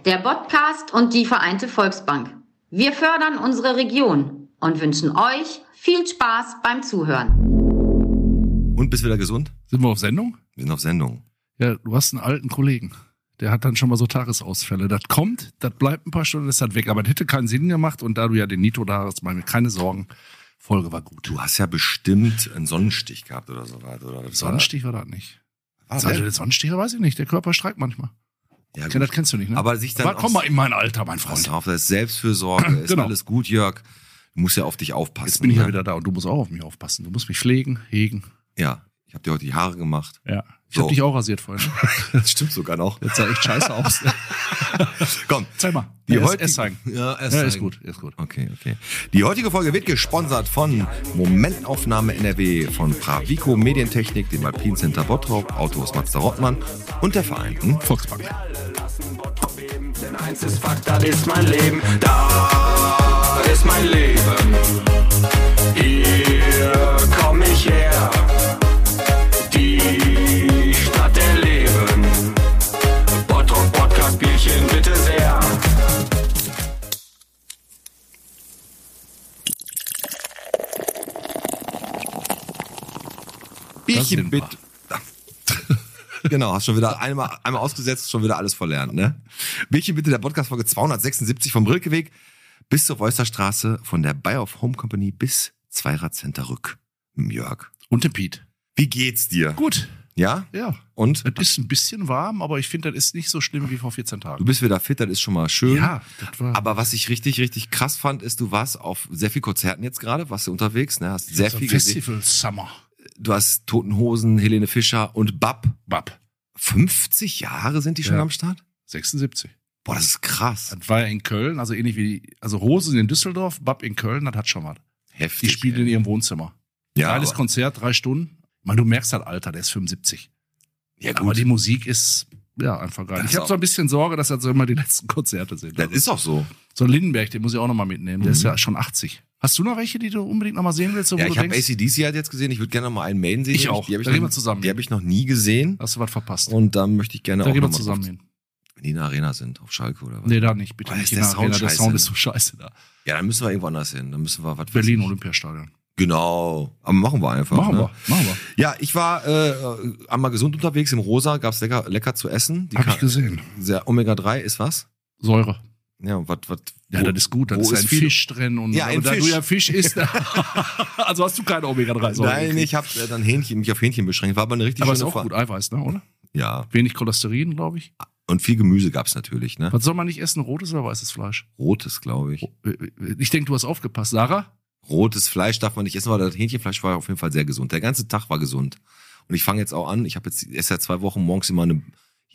der Podcast und die Vereinte Volksbank. Wir fördern unsere Region und wünschen euch viel Spaß beim Zuhören. Und bist wieder gesund? Sind wir auf Sendung? Wir sind auf Sendung. Ja, du hast einen alten Kollegen. Der hat dann schon mal so Tagesausfälle. Das kommt, das bleibt ein paar Stunden, das ist halt weg. Aber das hätte keinen Sinn gemacht. Und da du ja den Nito da hast, mach mir keine Sorgen. Folge war gut. Du hast ja bestimmt einen Sonnenstich gehabt oder so weiter. Oder Sonnenstich war das nicht. Also der Sonnenstich, weiß ich nicht. Der Körper streikt manchmal. Ja, das kennst du nicht, ne? Aber sich dann komm mal in mein Alter, mein Freund. Pass auf, das ist Selbstfürsorge. Ist Genau. Alles gut, Jörg. Du musst ja auf dich aufpassen. Jetzt bin ich ja wieder da und du musst auch auf mich aufpassen. Du musst mich pflegen, hegen. Ja, ich habe dir heute die Haare gemacht. Ja. Ich So. habe dich auch rasiert vorhin. Das stimmt sogar noch. Das sah echt scheiße aus. Komm. Zeig mal. Die Ja, heutige- es zeigen. Ja, es Ja, zeigen. ist gut, ist gut. Okay. Die heutige Folge wird gesponsert von Momentaufnahme NRW, von Pravico Medientechnik, dem Alpin Center Bottrop, Autos Mazda Rottmann und der Vereinten Volksbank. Denn eins ist Fakt, das ist mein Leben, da ist mein Leben. Hier komm ich her, die Stadt der Leben. Bottrop Podcast Bierchen bitte sehr. Bierchen sind wir. bitte. Genau, hast schon wieder einmal ausgesetzt, schon wieder alles verlernt, ne? Bierchen bitte, der Podcast-Folge 276 vom Brilkeweg bis zur Wolsterstraße, von der Buy of Home Company bis Zweirad-Center Rück. Jörg, Und der Piet. wie geht's dir? Gut. Ja? Ja. Und? Es ist ein bisschen warm, aber ich finde, das ist nicht so schlimm wie vor 14 Du Tagen. bist wieder fit, das ist schon mal schön. Ja, das war Aber was ich richtig krass fand, ist, du warst auf sehr viel Konzerten jetzt gerade, warst du unterwegs, ne? Hast sehr so viel ein gesehen. Festival Summer. Du hast Toten Hosen, Helene Fischer und Bab. Bab. 50 Jahre sind die schon Ja. am Start? 76. Boah, das ist krass. Das war ja in Köln, also ähnlich wie, also Hosen in Düsseldorf, Bab in Köln, das hat schon was. Heftig. Die spielen in ihrem Wohnzimmer. ja, Geiles aber, Konzert, 3 Stunden. Man, du merkst halt, Alter, der ist 75. ja Aber gut, die Musik ist, ja, einfach geil. Das Ich ist habe so ein bisschen Sorge, dass das so immer die letzten Konzerte sind. das ist auch so. So Lindenberg, den muss ich auch nochmal mitnehmen. Der ist ja schon 80. Hast du noch welche, die du unbedingt nochmal sehen willst? So, Ja, wo ich du habe denkst, AC/DC halt jetzt gesehen. Ich würde gerne noch mal einen Main sehen. Ich auch. Die hab ich Da noch, gehen wir zusammen Die hin. habe ich noch nie gesehen. hast du was verpasst? Und da möchte ich gerne Da auch gehen wir noch mal zusammen drauf- hin. Wenn die in der Arena sind, auf Schalke oder was. Nee, da nicht, bitte Boah, nicht. ist in der der Arena. Sound Der scheiße, Sound ne? ist so scheiße da. Ja, dann müssen wir irgendwo anders hin. Dann müssen wir, was weiß Berlin, ich. Olympiastadion. Genau. Aber machen wir einfach. Machen ne? wir. Ja, ich war einmal gesund unterwegs im Rosa, gab's lecker zu essen. Hab ich gesehen. Sehr Omega-3 ist was? Säure. Ja, und was? Ja, das ist gut. Da wo ist ein ist viel- Fisch drin. Und Ja, ein aber da Fisch. du ja Fisch isst, also hast du keine Omega-3-Säure. Nein, ich habe dann mich auf Hähnchen beschränkt. War aber eine richtig Aber ist schöne auch gut, Eiweiß, ne, oder? Ja, Wenig Cholesterin, glaube ich. und viel Gemüse gab's natürlich, ne? Was soll man nicht essen, rotes oder weißes Fleisch? Rotes, glaube ich. Ich denke, du hast aufgepasst. Sarah? Rotes Fleisch darf man nicht essen, weil das Hähnchenfleisch war auf jeden Fall sehr gesund. Der ganze Tag war gesund. Und ich fange jetzt auch an, ich habe jetzt erst seit 2 Wochen morgens immer eine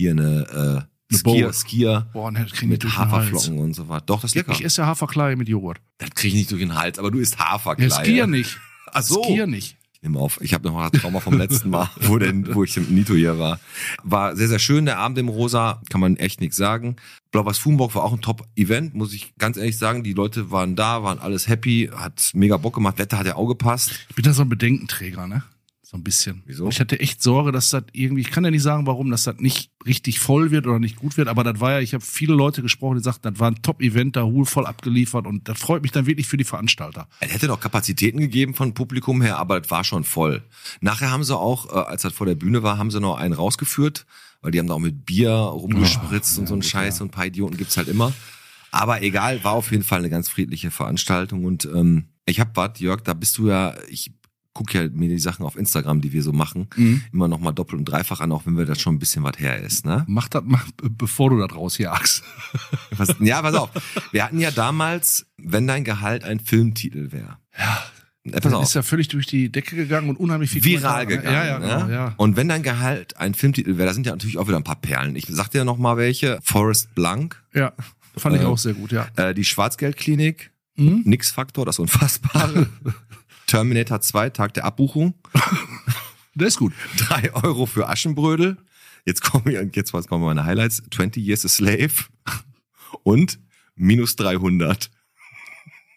Bowl. Skier Boah, ne, das krieg ich nicht mit durch den Hals. Haferflocken und so weiter. Doch, das ist lecker. Ich esse ja Haferklei mit Joghurt. Das kriege ich nicht durch den Hals, aber du isst Haferklei. Ja, Skier nicht. Ach so. Skier nicht. Nimm auf. Ich habe noch ein Trauma vom letzten Mal, wo ich mit Nito hier war. War sehr, sehr schön, der Abend im Rosa, kann man echt nichts sagen. Blau-Weiß Fugenburg war auch ein Top-Event, muss ich ganz ehrlich sagen. Die Leute waren da, waren alles happy, hat mega Bock gemacht, Wetter hat ja auch gepasst. Ich bin da so ein Bedenkenträger, ne? So ein bisschen. Wieso? Und ich hatte echt Sorge, dass das irgendwie, ich kann ja nicht sagen, warum, dass das nicht richtig voll wird oder nicht gut wird, aber das war ja, ich habe viele Leute gesprochen, die sagten, das war ein Top-Event, da voll abgeliefert und das freut mich dann wirklich für die Veranstalter. Es hätte noch Kapazitäten gegeben von Publikum her, aber das war schon voll. Nachher haben sie auch, als das vor der Bühne war, haben sie noch einen rausgeführt, weil die haben da auch mit Bier rumgespritzt und so ein Scheiß und ein paar Idioten gibt's halt immer. Aber egal, war auf jeden Fall eine ganz friedliche Veranstaltung und ich hab was, Jörg, da bist du ja, ich guck ja mir die Sachen auf Instagram, die wir so machen, immer noch mal doppelt und dreifach an, auch wenn wir das schon ein bisschen was her ist, ne? Mach das mal, bevor du das rausjagst. Ja, pass auf. Wir hatten ja damals, wenn dein Gehalt ein Filmtitel wäre. Ja. Pass Das auf. ist ja völlig durch die Decke gegangen und unheimlich viel Viral Kommentare, ne? gegangen. Ja, genau, ne? ja. Und wenn dein Gehalt ein Filmtitel wäre, da sind ja natürlich auch wieder ein paar Perlen. Ich sag dir noch mal welche. Forrest Blanc, Ja, fand ich auch sehr gut, ja. die Schwarzgeldklinik, Mhm. Nix-Faktor, das Unfassbare, Terminator 2, Tag der Abbuchung, Der ist gut. 3 Euro für Aschenbrödel. Jetzt kommen meine Highlights. 20 Years a Slave und minus 300.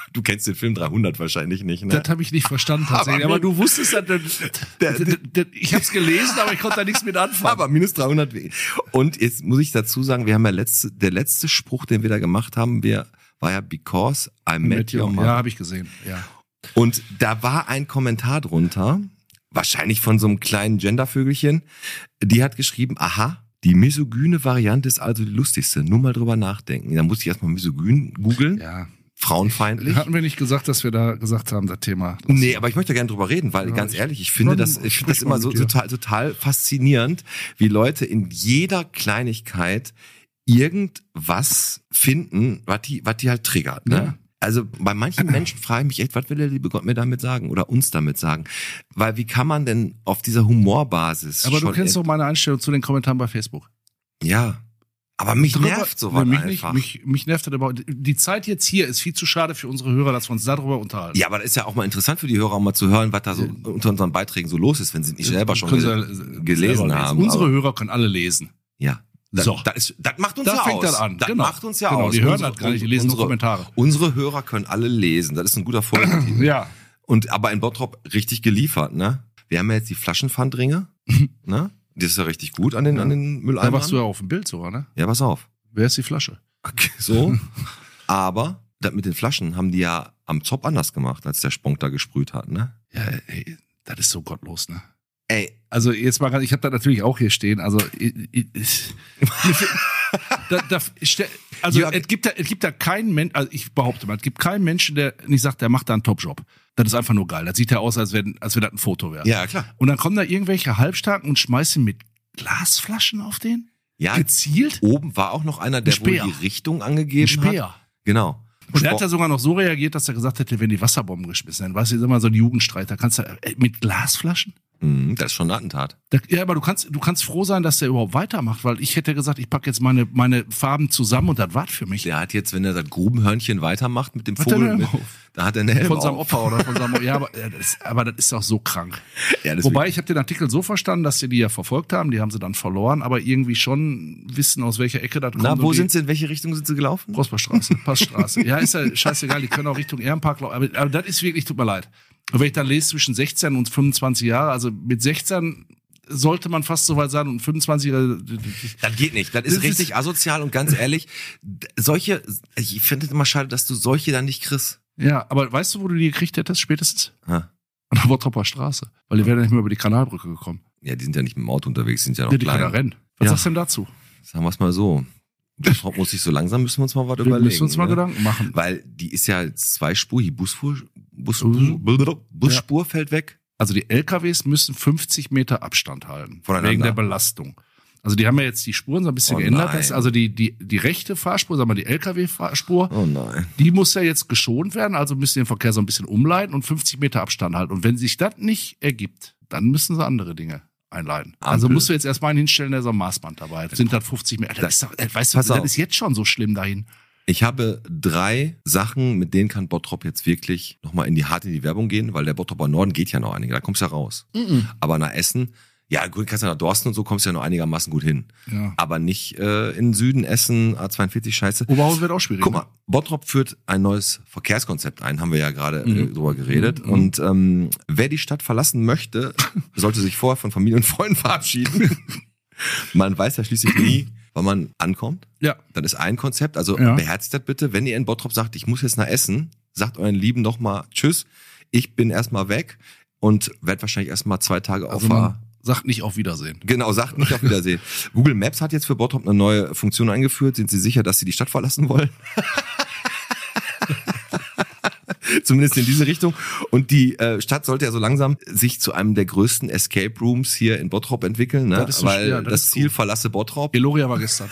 Du kennst den Film 300 wahrscheinlich nicht, ne? Das habe ich nicht verstanden tatsächlich. Aber du wusstest ja, ich habe es gelesen, aber ich konnte da nichts mit anfangen. Aber minus 300 W. Und jetzt muss ich dazu sagen, wir haben ja der letzte Spruch, den wir da gemacht haben, war ja Because I Met Your Mother. Ja, habe ich gesehen, ja. Und da war ein Kommentar drunter, wahrscheinlich von so einem kleinen Gendervögelchen, die hat geschrieben, aha, die misogyne Variante ist also die lustigste. Nur mal drüber nachdenken. Da musste ich erstmal misogyn googeln. Ja. Frauenfeindlich. Hatten wir nicht gesagt, dass wir da gesagt haben, das Thema? Nee, aber ich möchte gerne drüber reden, weil ganz ehrlich, ich finde das immer so total faszinierend, wie Leute in jeder Kleinigkeit irgendwas finden, was die halt triggert, ne? Ja. Also bei manchen Menschen frage ich mich echt, was will der liebe Gott mir damit sagen oder uns damit sagen? Weil wie kann man denn auf dieser Humorbasis Aber du kennst doch meine Einstellung zu den Kommentaren bei Facebook. Ja, aber mich nervt sowas einfach. Mich nervt das aber. Die Zeit jetzt hier ist viel zu schade für unsere Hörer, dass wir uns darüber unterhalten. Ja, aber das ist ja auch mal interessant für die Hörer, auch mal zu hören, was da so unter unseren Beiträgen so los ist, wenn sie nicht selber schon gelesen haben. Unsere Hörer können alle lesen. Ja. Das macht uns ja aus. Fängt das an. Das genau. macht uns ja genau. aus. Die hören das gar nicht, die lesen nur Kommentare. Unsere Hörer können alle lesen. Das ist ein guter Folgentitel. Ja. Aber in Bottrop richtig geliefert, ne? Wir haben ja jetzt die Flaschenpfandringe, ne? Das ist ja richtig gut an den Mülleimern. Da warst du ja auf dem Bild sogar, ne? Ja, pass auf. Wer ist die Flasche? Okay, so. Aber das mit den Flaschen haben die ja am Zopp anders gemacht, als der Spong da gesprüht hat, ne? Ja, ey, das ist so gottlos, ne? Ey. Also jetzt mal, ich habe da natürlich auch hier stehen, also es gibt da keinen Menschen, also ich behaupte mal, es gibt keinen Menschen, der nicht sagt, der macht da einen Top-Job. Das ist einfach nur geil. Das sieht ja aus, als wenn das ein Foto wäre. Ja, klar. Und dann kommen da irgendwelche Halbstarken und schmeißen mit Glasflaschen auf den? Ja. Gezielt? Oben war auch noch einer, der wohl die Richtung angegeben hat. Genau. Und er hat ja sogar noch so reagiert, dass er gesagt hätte, wenn die Wasserbomben geschmissen werden. Weißt du, ist immer so ein Jugendstreit. Da kannst du mit Glasflaschen? Das ist schon ein Attentat. Ja, aber du kannst froh sein, dass der überhaupt weitermacht, weil ich hätte gesagt, ich packe jetzt meine Farben zusammen und das war's für mich. Der hat jetzt, wenn er das Grubenhörnchen weitermacht mit dem Vogel, da hat er eine Helm von seinem Opfer oder von seinem, ja, aber das ist doch so krank. Ja, wobei, ich habe den Artikel so verstanden, dass sie die ja verfolgt haben, die haben sie dann verloren, aber irgendwie schon wissen, aus welcher Ecke das kommt. Na, wo sind sie, in welche Richtung sind sie gelaufen? Prosperstraße, Passstraße. Ja, ist ja scheißegal, die können auch Richtung Ehrenpark laufen, aber das ist wirklich, tut mir leid. Und wenn ich dann lese, zwischen 16 und 25 Jahre, also mit 16 sollte man fast so weit sein und 25 Das geht nicht. Das ist richtig asozial und ganz ehrlich, ich finde es immer schade, dass du solche dann nicht kriegst. Ja, aber weißt du, wo du die gekriegt hättest, spätestens? Ha. An der Bottroper Straße. Weil die wären ja nicht mehr über die Kanalbrücke gekommen. Ja, die sind ja nicht mit dem Auto unterwegs, sind ja noch ja, die klein. können ja rennen. Was sagst du denn dazu? Sagen wir es mal so. Bottrop muss ich so langsam, müssen wir uns mal was überlegen. Müssen wir uns mal Gedanken machen. Weil die ist ja zweispurig, Busspur fällt weg. Also die LKWs müssen 50 Meter Abstand halten. Voneinander. Wegen der Belastung. Also die haben ja jetzt die Spuren so ein bisschen geändert. Nein. Also die rechte Fahrspur, sagen wir die LKW-Fahrspur, nein. Die muss ja jetzt geschont werden, also müssen sie den Verkehr so ein bisschen umleiten und 50 Meter Abstand halten. Und wenn sich das nicht ergibt, dann müssen sie andere Dinge einleiten. Also musst du jetzt erstmal einen hinstellen, der so ein Maßband dabei hat. Sind das 50 Meter? Das ist jetzt schon so schlimm dahin. Ich habe 3 Sachen, mit denen kann Bottrop jetzt wirklich nochmal in die Werbung gehen, weil der Bottroper Norden geht ja noch einige, da kommst du ja raus. Aber nach Essen, ja gut, kannst du nach Dorsten und so, kommst du ja noch einigermaßen gut hin. Ja. Aber nicht in Süden, Essen, A42, scheiße. Oberhausen wird auch schwierig. Guck mal, Bottrop führt ein neues Verkehrskonzept ein, haben wir ja gerade drüber geredet. Und wer die Stadt verlassen möchte, sollte sich vorher von Familie und Freunden verabschieden. Man weiß ja schließlich nie, wann man ankommt. Ja. Das ist ein Konzept, also beherzigt das bitte. Wenn ihr in Bottrop sagt, ich muss jetzt nach Essen, sagt euren Lieben doch mal Tschüss, ich bin erstmal weg und werde wahrscheinlich erstmal 2 Tage sagt nicht auf Wiedersehen. Genau, sagt nicht auf Wiedersehen. Google Maps hat jetzt für Bottrop eine neue Funktion eingeführt. Sind Sie sicher, dass Sie die Stadt verlassen wollen? Zumindest in diese Richtung. Und die Stadt sollte ja so langsam sich zu einem der größten Escape Rooms hier in Bottrop entwickeln, ne? Das ist so, weil das Ziel verlasse Bottrop. Eloria war gestern.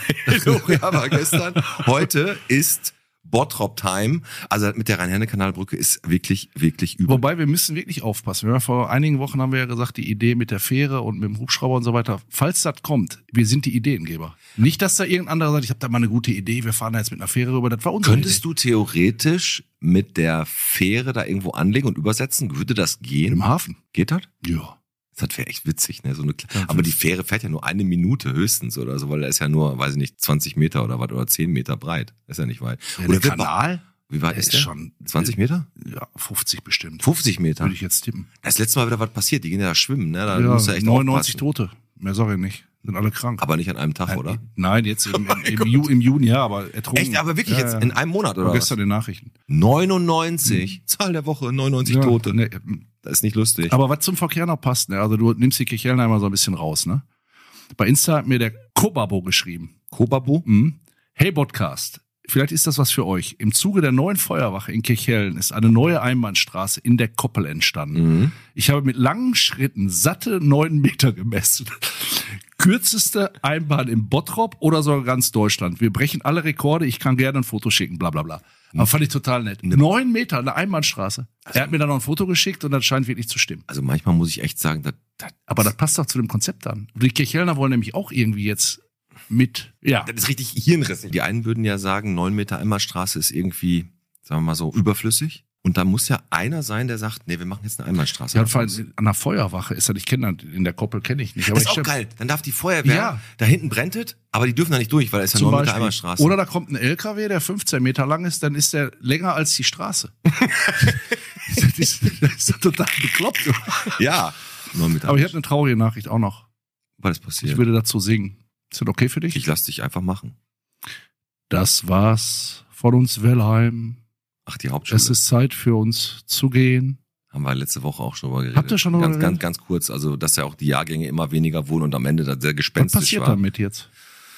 Heute ist Bottrop Time. Also mit der Rhein-Herne-Kanalbrücke ist wirklich, wirklich übel. Wobei, wir müssen wirklich aufpassen. Vor einigen Wochen haben wir ja gesagt, die Idee mit der Fähre und mit dem Hubschrauber und so weiter, falls das kommt, wir sind die Ideengeber. Nicht, dass da irgendein anderer sagt, ich habe da mal eine gute Idee, wir fahren da jetzt mit einer Fähre rüber, das war unsere Könntest du theoretisch mit der Fähre da irgendwo anlegen und übersetzen? Würde das gehen? Im Hafen. Geht das? Ja. Das wäre echt witzig, ne? Aber die Fähre fährt ja nur 1 Minute höchstens oder so, weil da ist ja nur, weiß ich nicht, 20 Meter oder was oder 10 Meter breit. Ist ja nicht weit. Ja, oder der Kanal? Wie weit ist der? Schon 20 Meter? Ja, 50 bestimmt. 50 Meter? Würde ich jetzt tippen. Das letzte Mal wieder was passiert. Die gehen ja da schwimmen, ne? Da Ja, musst du echt 99 aufpassen. Tote. Mehr sag ich nicht. Sind alle krank. Aber nicht an einem Tag, oder? Nein, jetzt im Juni, ja, aber ertrunken. Echt? Aber wirklich jetzt in einem Monat, oder War was? gestern in den Nachrichten. 99. Zahl der Woche, 99 Ja, Tote. ne, Das ist nicht lustig. aber was zum Verkehr noch passt, ne? Also du nimmst die Kirchhellner immer so ein bisschen raus, ne? Bei Insta hat mir der Kobabo geschrieben. Kobabo? Hey Podcast, vielleicht ist das was für euch. Im Zuge der neuen Feuerwache in Kirchhellen ist eine neue Einbahnstraße in der Koppel entstanden. Ich habe mit langen Schritten satte 9 Meter gemessen. Kürzeste Einbahn im Bottrop oder sogar ganz Deutschland. Wir brechen alle Rekorde, ich kann gerne ein Foto schicken, bla bla bla. Aber fand ich total nett. 9 Meter, eine Einbahnstraße. Er hat mir dann noch ein Foto geschickt und das scheint wirklich zu stimmen. Also manchmal muss ich echt sagen, Aber das passt doch zu dem Konzept an. Die Kirchhellner wollen nämlich auch irgendwie jetzt mit, ja. das ist richtig hirnrissig. Die einen würden ja sagen, 9 Meter Einbahnstraße ist irgendwie, sagen wir mal so, überflüssig. Und da muss ja einer sein, der sagt, nee, wir machen jetzt eine Einbahnstraße. Ja, vor allem an der Feuerwache ist das, ich kenne das, in der Koppel kenne ich nicht. Aber Das ist auch geil. Dann darf die Feuerwehr, Ja. da hinten brennt es, aber die dürfen da nicht durch, weil es ist ja Zum 9 Meter Beispiel. Einbahnstraße. Oder da kommt ein LKW, der 15 Meter lang ist, dann ist der länger als die Straße. das ist doch total bekloppt. ja, 9 Meter. Aber ich habe eine traurige Nachricht auch noch. Was ist passiert? Ich würde dazu singen. Ist das okay für dich? Ich lass dich einfach machen. Das war's von uns Wellheim. Ach, die Hauptschule. Es ist Zeit für uns zu gehen. Haben wir letzte Woche auch schon drüber geredet. Habt ihr schon drüber ganz, geredet? ganz kurz. Also, dass ja auch die Jahrgänge immer weniger wurden und am Ende das sehr Was gespenstisch passiert war. damit jetzt?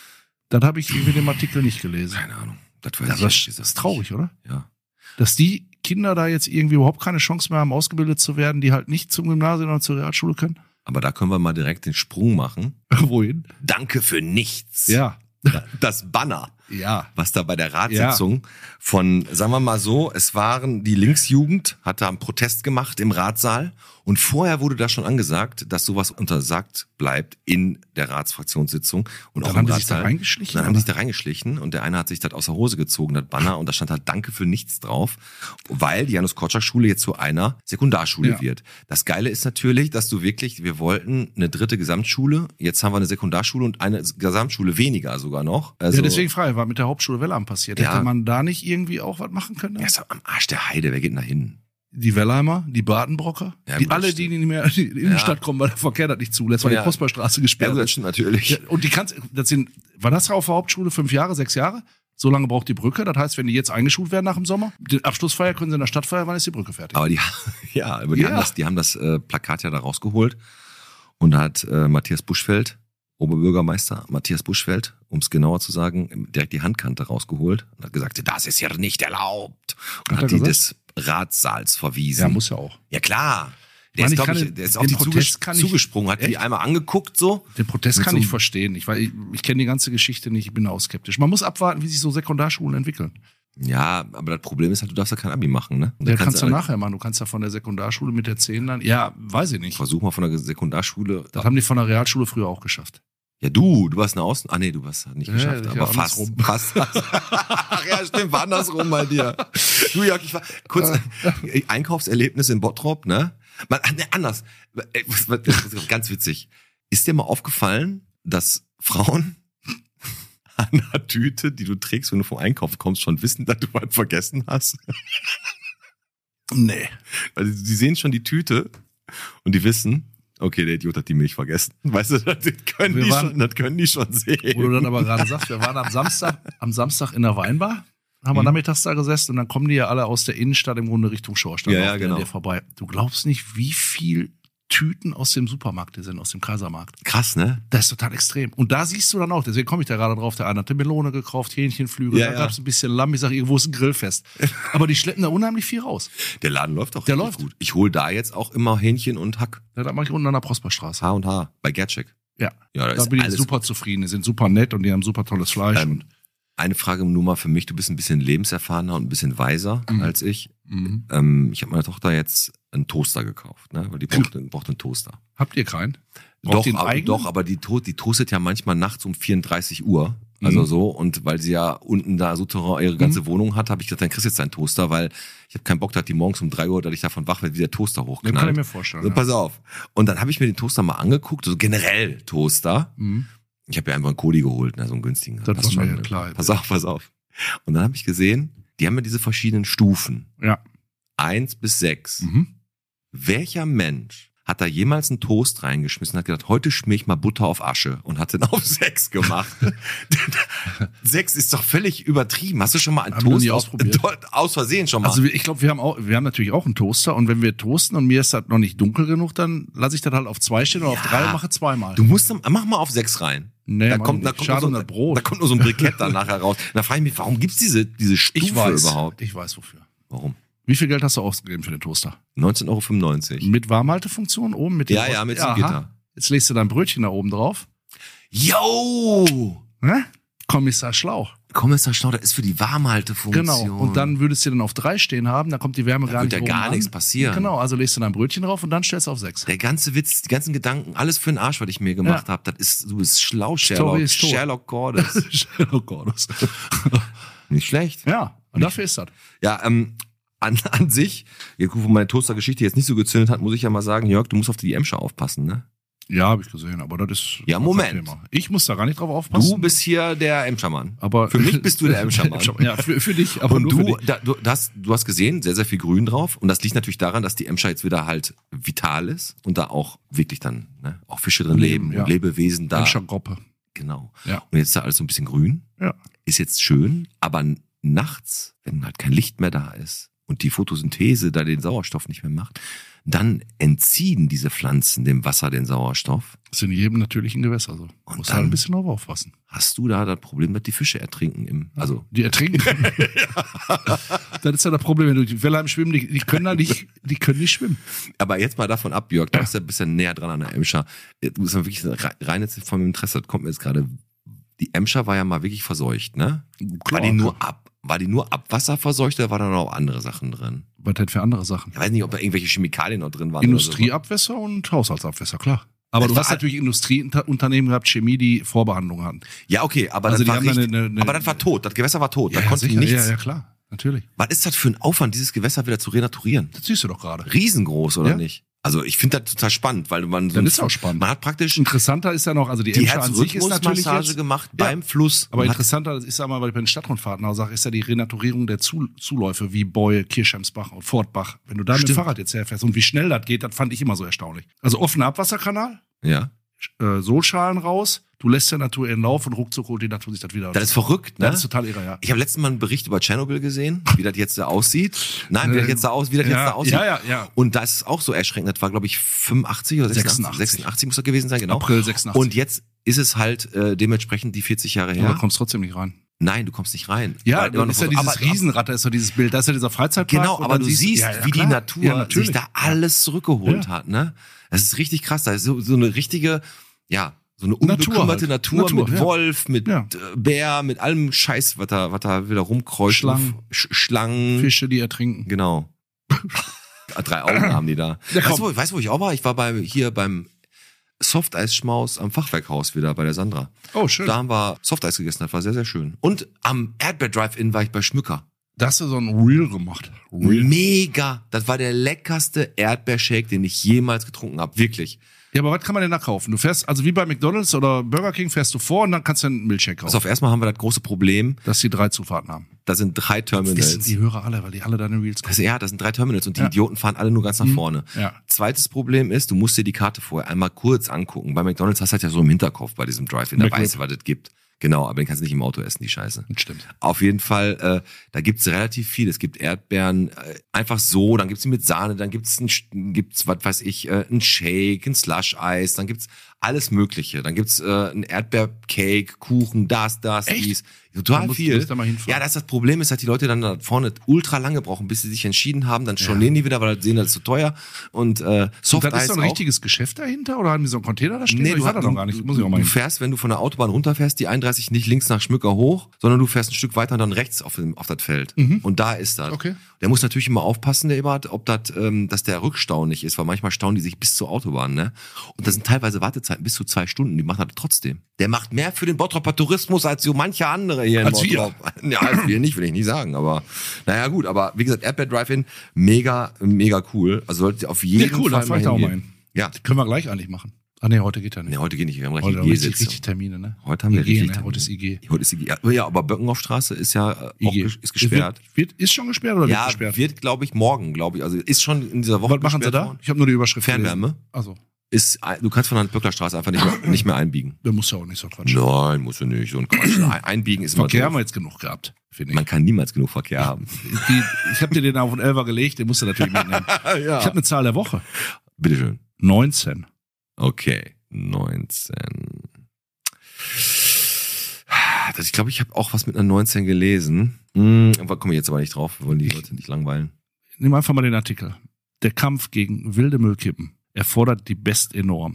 Das habe ich in dem Artikel nicht gelesen. Keine Ahnung. Das weiß Ja, ich das ehrlich gesagt ist traurig, oder? nicht. Ja. Dass die Kinder da jetzt irgendwie überhaupt keine Chance mehr haben, ausgebildet zu werden, die halt nicht zum Gymnasium oder zur Realschule können? Aber da können wir mal direkt den Sprung machen. Wohin? Danke für nichts. Ja. Das Banner, Ja. was da bei der Ratssitzung von, sagen wir mal so, es waren die Linksjugend, hat da einen Protest gemacht im Ratssaal und vorher wurde da schon angesagt, dass sowas untersagt bleibt in der Ratsfraktionssitzung und Dann auch haben im die sich da Ratssaal. reingeschlichen, Dann haben die oder? sich da reingeschlichen und der eine hat sich das aus der Hose gezogen, das Banner, und da stand halt Danke für nichts drauf, weil die Janus-Korczak-Schule jetzt zu einer Sekundarschule Ja. wird. Das Geile ist natürlich, dass du wirklich, wir wollten eine 3. Gesamtschule, jetzt haben wir eine Sekundarschule und eine Gesamtschule weniger sogar noch. Also, Ja, deswegen frage ich, was mit der Hauptschule Wellheim passiert? Ja. Hätte man da nicht irgendwie auch was machen können? ja, ist doch am Arsch der Heide, wer geht denn da hin? Die Wellheimer, die Badenbrocker, Ja, die gut, alle, das die nicht mehr in die Innenstadt kommen, weil der Verkehr das nicht zulässt, weil Ja. die Postballstraße Ja, gesperrt gut, das ist. stimmt natürlich. Ja, und die kannst, das sind, war das auf der Hauptschule 5 Jahre, 6 Jahre? So lange braucht die Brücke. Das heißt, wenn die jetzt eingeschult werden nach dem Sommer, die Abschlussfeier können sie in der Stadt feiern, wann ist die Brücke fertig? Aber die haben Ja. das Plakat ja da rausgeholt und da hat Matthias Buschfeld, Oberbürgermeister Matthias Buschfeld, um es genauer zu sagen, direkt die Handkante rausgeholt und hat gesagt, das ist ja nicht erlaubt. Und Hat hat er die gesagt? des Ratssaals verwiesen. Ja, muss ja auch. Ja, klar. Ich meine, Der ist auf den die Protest kann ich- zugesprungen, hat die Echt? einmal angeguckt so. Den Protest Mit kann so ich einem- verstehen. Ich kenne die ganze Geschichte nicht, ich bin auch skeptisch. Man muss abwarten, wie sich so Sekundarschulen entwickeln. Ja, aber das Problem ist halt, du darfst ja kein Abi machen, ne? Und Der dann kannst du halt- nachher machen. Du kannst ja von der Sekundarschule mit der 10 dann, ja, weiß ich nicht. Versuch mal von der Sekundarschule. Das haben die von der Realschule früher auch geschafft. Ja, du warst eine Außen... Ah, nee, du hast nicht Ja, geschafft, ich aber ja fast. andersrum. Fast. Ach ja, stimmt, war andersrum bei dir. Du, Jörg, ich war kurz Einkaufserlebnis in Bottrop, ne? Anders. Ganz witzig. Ist dir mal aufgefallen, dass Frauen an einer Tüte, die du trägst, wenn du vom Einkauf kommst, schon wissen, dass du was vergessen hast? Nee. Also, die sehen schon die Tüte und die wissen, okay, der Idiot hat die Milch vergessen. Weißt du, das können die schon sehen. Wo du dann aber gerade sagst, wir waren am Samstag in der Weinbar, haben wir nachmittags da gesessen und dann kommen die ja alle aus der Innenstadt im Grunde Richtung Schorstadt. Ja, genau. Der vorbei. Du glaubst nicht, wie viel Tüten aus dem Supermarkt hier sind, aus dem Kaisermarkt. Krass, ne? Das ist total extrem. Und da siehst du dann auch, deswegen komme ich da gerade drauf, der eine hatte Melone gekauft, Hähnchenflügel, Ja, da ja. gab es ein bisschen Lamm, ich sage, irgendwo ist ein Grillfest. Aber die schleppen da unheimlich viel raus. Der Laden läuft auch Der richtig läuft. gut. Ich hole da jetzt auch immer Hähnchen und Hack. Ja, da mache ich unten an der Prosperstraße. H&H bei Gertschek. Ja, Ja, da da ist bin ich alles super zufrieden. Die sind super nett und die haben super tolles Fleisch. Und Eine Frage nur mal für mich. Du bist ein bisschen lebenserfahrener und ein bisschen weiser als ich. Ich habe meiner Tochter jetzt einen Toaster gekauft, ne? Weil die braucht einen Toaster. Habt ihr keinen? Braucht ihr einen eigenen? Aber die toastet ja manchmal nachts um 34 Uhr. Also so, und weil sie ja unten da Souterrain ihre ganze Wohnung hat, habe ich gesagt, dann kriegst du jetzt deinen Toaster, weil ich habe keinen Bock, dass die morgens um 3 Uhr, dass ich davon wach werde, wie der Toaster hochknallt. kann ich mir vorstellen, So, ja. pass auf. Und dann habe ich mir den Toaster mal angeguckt, so generell Toaster. Ich habe ja einfach einen Kodi geholt, ne, so einen günstigen. Das war Passt mir schon. ja klar. Pass auf. Und dann habe ich gesehen, die haben ja diese verschiedenen Stufen. Ja. 1 bis 6. Mhm. Welcher Mensch hat da jemals einen Toast reingeschmissen und hat gedacht, heute schmier ich mal Butter auf Asche und hat den auf 6 gemacht? 6 ist doch völlig übertrieben. Hast du schon mal einen Haben wir Toast nie ausprobiert. aus Versehen schon mal? Also ich glaube, wir haben natürlich auch einen Toaster und wenn wir toasten und mir ist das noch nicht dunkel genug, dann lasse ich das halt auf 2 stehen oder auf 3 und mache zweimal. Du musst, mach mal auf 6 rein. Nee, da Mann, kommt schade um nur das Brot. Da kommt nur so ein Brikett dann nachher raus. Da frage ich mich, warum gibt's diese Stufe überhaupt? Ich weiß wofür. Warum? Wie viel Geld hast du ausgegeben für den Toaster? 19,95 €. Mit Warmhaltefunktion oben? Mit dem Ja, mit dem Gitter. Jetzt legst du dein Brötchen da oben drauf. Yo! Ne? Kommissar Schlau. Kommissar Schlau, das ist für die Warmhaltefunktion. Genau. Und dann würdest du dann auf 3 stehen haben, da kommt die Wärme gar nicht wird ja oben gar an. nichts passieren. Genau, also legst du dein Brötchen drauf und dann stellst du auf 6. Der ganze Witz, die ganzen Gedanken, alles für den Arsch, was ich mir gemacht habe, das ist, du bist schlau, Story ist tot. Sherlock Cordes. Sherlock Cordes. Nicht schlecht. Ja, und dafür ist das. Ja, an sich, wo meine Toaster-Geschichte jetzt nicht so gezündet hat, muss ich ja mal sagen, Jörg, du musst auf die Emscher aufpassen, ne? Ja, habe ich gesehen, aber das ist... Ja, Moment. Thema. Ich muss da gar nicht drauf aufpassen. Du bist hier der Emschermann. Aber für mich bist du der Emschermann. Ja, für dich, aber und nur für dich. du hast gesehen, sehr, sehr viel Grün drauf. Und das liegt natürlich daran, dass die Emscher jetzt wieder halt vital ist und da auch wirklich dann auch Fische drin leben ja. und Lebewesen da. Emscher-Gruppe. Genau. Ja. Und jetzt ist da alles so ein bisschen grün. Ja. Ist jetzt schön, aber nachts, wenn halt kein Licht mehr da ist und die Photosynthese da den Sauerstoff nicht mehr macht, dann entziehen diese Pflanzen dem Wasser den Sauerstoff. Das ist in jedem natürlichen Gewässer so. Und Muss dann halt ein bisschen drauf aufpassen. Hast du da das Problem, dass die Fische ertrinken Die ertrinken. Das ist ja das Problem, wenn du die Welle am Schwimmen, die können nicht schwimmen. Aber jetzt mal davon ab, Jörg, du bist ja ein bisschen näher dran an der Emscher. Du bist mal wirklich rein jetzt von meinem Interesse, das kommt mir jetzt gerade. Die Emscher war ja mal wirklich verseucht, ne? Klar. War die nur Abwasser verseucht oder war da noch andere Sachen drin? Was denn für andere Sachen? Ich weiß nicht, ob da irgendwelche Chemikalien noch drin waren. Industrieabwässer und Haushaltsabwässer, klar. Aber du hast natürlich Industrieunternehmen gehabt, Chemie, die Vorbehandlung hatten. Ja, okay, aber Also das die war haben aber das war tot, das Gewässer war tot, da Ja, konnte sicher. nichts. Ja, klar, natürlich. Was ist das für ein Aufwand, dieses Gewässer wieder zu renaturieren? Das siehst du doch gerade. Riesengroß, oder Ja. nicht? Also ich finde das total spannend, weil man so Das ist auch spannend. Man hat praktisch Interessanter ist ja noch, also die die Emscher an sich ist natürlich Herzrhythmusmassage jetzt, gemacht Ja. beim Fluss. aber Man hat- interessanter, ich sag mal, weil ich bei den Stadtrundfahrten auch sage, ist ja die Renaturierung der Zuläufe wie Beue, Kirchheimsbach und Fortbach. Wenn du da mit dem Stimmt. Fahrrad jetzt herfährst und wie schnell das geht, das fand ich immer so erstaunlich. Also offener Abwasserkanal, Ja. Sohlschalen raus, du lässt der Natur ihren Lauf und ruckzuck holt die Natur sich das wieder. Das ist verrückt, ne? Das ist total irre, ja. Ich habe letztens mal einen Bericht über Tschernobyl gesehen, wie das jetzt da aussieht. Nein, wie das jetzt da aussieht. Ja. Und das ist auch so erschreckend. Das war, glaube ich, 85 oder 86. 86 muss das gewesen sein, genau. April 86. Und jetzt ist es halt dementsprechend die 40 Jahre Ja, her. da kommst trotzdem nicht rein. Nein, du kommst nicht rein. Ja, Weil immer das ist noch ja so- dieses Riesenrad, da ist ja dieses Bild, da ist ja dieser Freizeitpark. Genau, und aber dann du siehst, ja, wie klar. die Natur Ja, natürlich. sich da alles zurückgeholt Ja. hat, ne? Das ist richtig krass. Da ist so eine richtige, so eine Natur unbekümmerte halt. Natur mit Ja. Wolf, mit Ja. Bär, mit allem Scheiß, was da wieder rumkreucht. Schlangen. Schlangen. Fische, die ertrinken. Genau. 3 Augen haben die da. Ja, weißt komm. du, wo ich auch war? Ich war beim Softeisschmaus am Fachwerkhaus wieder bei der Sandra. Oh, schön. Da haben wir Softeis gegessen, das war sehr, sehr schön. Und am Erdbeer-Drive-In war ich bei Schmücker. Da hast du so ein Reel gemacht. Reel. Mega. Das war der leckerste Erdbeershake, den ich jemals getrunken habe. Wirklich. Ja, aber was kann man denn da kaufen? Du fährst, also wie bei McDonald's oder Burger King fährst du vor und dann kannst du einen Milchshake kaufen. Also auf erstmal haben wir das große Problem, Dass die 3 Zufahrten haben. da sind 3 Terminals. Wissen die Hörer alle, weil die alle deine Reels gucken. Ja, das sind 3 Terminals und die Ja. Idioten fahren alle nur ganz nach vorne. Ja. Zweites Problem ist, du musst dir die Karte vorher einmal kurz angucken. Bei McDonald's hast du halt ja so im Hinterkopf bei diesem Drive-In, da McLib. weißt du, was es gibt. Genau, aber den kannst du nicht im Auto essen, die Scheiße. Das stimmt. Auf jeden Fall, da gibt's relativ viel. Es gibt Erdbeeren einfach so, dann gibt's die mit Sahne, dann gibt's was weiß ich, ein Shake, ein Slush-Eis, dann gibt's alles Mögliche. Dann gibt's ein Erdbeercake, Kuchen, das, Echt? dies. Total Da musst du viel. da mal hinfahren. Ja, das Problem ist halt, die Leute dann da vorne ultra lange brauchen, bis sie sich entschieden haben, dann stornieren die wieder, weil sie sehen, das ist zu teuer. Und Und das Softeis ist so ein auch. richtiges Geschäft dahinter oder haben die so einen Container da stehen? Nee, ich war da noch gar nicht. Muss ich auch mal du hin. fährst, wenn du von der Autobahn runterfährst, die 31 nicht links nach Schmücker hoch, sondern du fährst ein Stück weiter und dann rechts auf das Feld. Und da ist das. Okay. Der muss natürlich immer aufpassen, der Eberhard, ob das, dass der Rückstau nicht ist, weil manchmal stauen die sich bis zur Autobahn, ne? Und da sind teilweise Wartezeiten bis zu 2 Stunden, die macht er trotzdem. Der macht mehr für den Bottroper Tourismus als so manche andere hier in Als wir. Bottrop. Ja, als wir nicht, will ich nicht sagen, aber naja gut, aber wie gesagt, Erdbeer Drive-In, mega, mega cool. Also solltet ihr auf jeden Ja, cool, Fall da fahr ich da auch mal hingehen. hin. Ja, Können wir gleich eigentlich machen. Ah nee, heute geht ja nicht. Nee, heute geht nicht. Wir haben Heute gleich richtig Termine, ne? Heute haben wir IG, richtig ne? Termine. Heute ist IG. Heute ist IG. Ja, aber Böckenhoffstraße ist ja auch IG. ist gesperrt. Ist schon gesperrt oder wird Ja, gesperrt? wird, glaube ich, morgen, glaube ich. Also ist schon in dieser Woche Was machen sie gesperrt da? worden. Ich habe nur die Überschrift Fernwärme. Also, Du kannst von der Böcklerstraße einfach nicht mehr einbiegen. der muss ja auch nicht so quatschen. Nein, musst du nicht. So ein Quatsch. Einbiegen ist immer Verkehr haben doof. wir jetzt genug gehabt, finde ich. Man kann niemals genug Verkehr haben. Ich habe dir den auf den Elfer gelegt, den musst du natürlich mitnehmen. Ja. Ich habe eine Zahl der Woche. Bitteschön. 19. Okay, 19. Ich glaube, ich habe auch was mit einer 19 gelesen. Aber komme ich jetzt aber nicht drauf. Wir wollen die Leute nicht langweilen. Nimm einfach mal den Artikel. Der Kampf gegen wilde Müllkippen erfordert die Best-Enorm.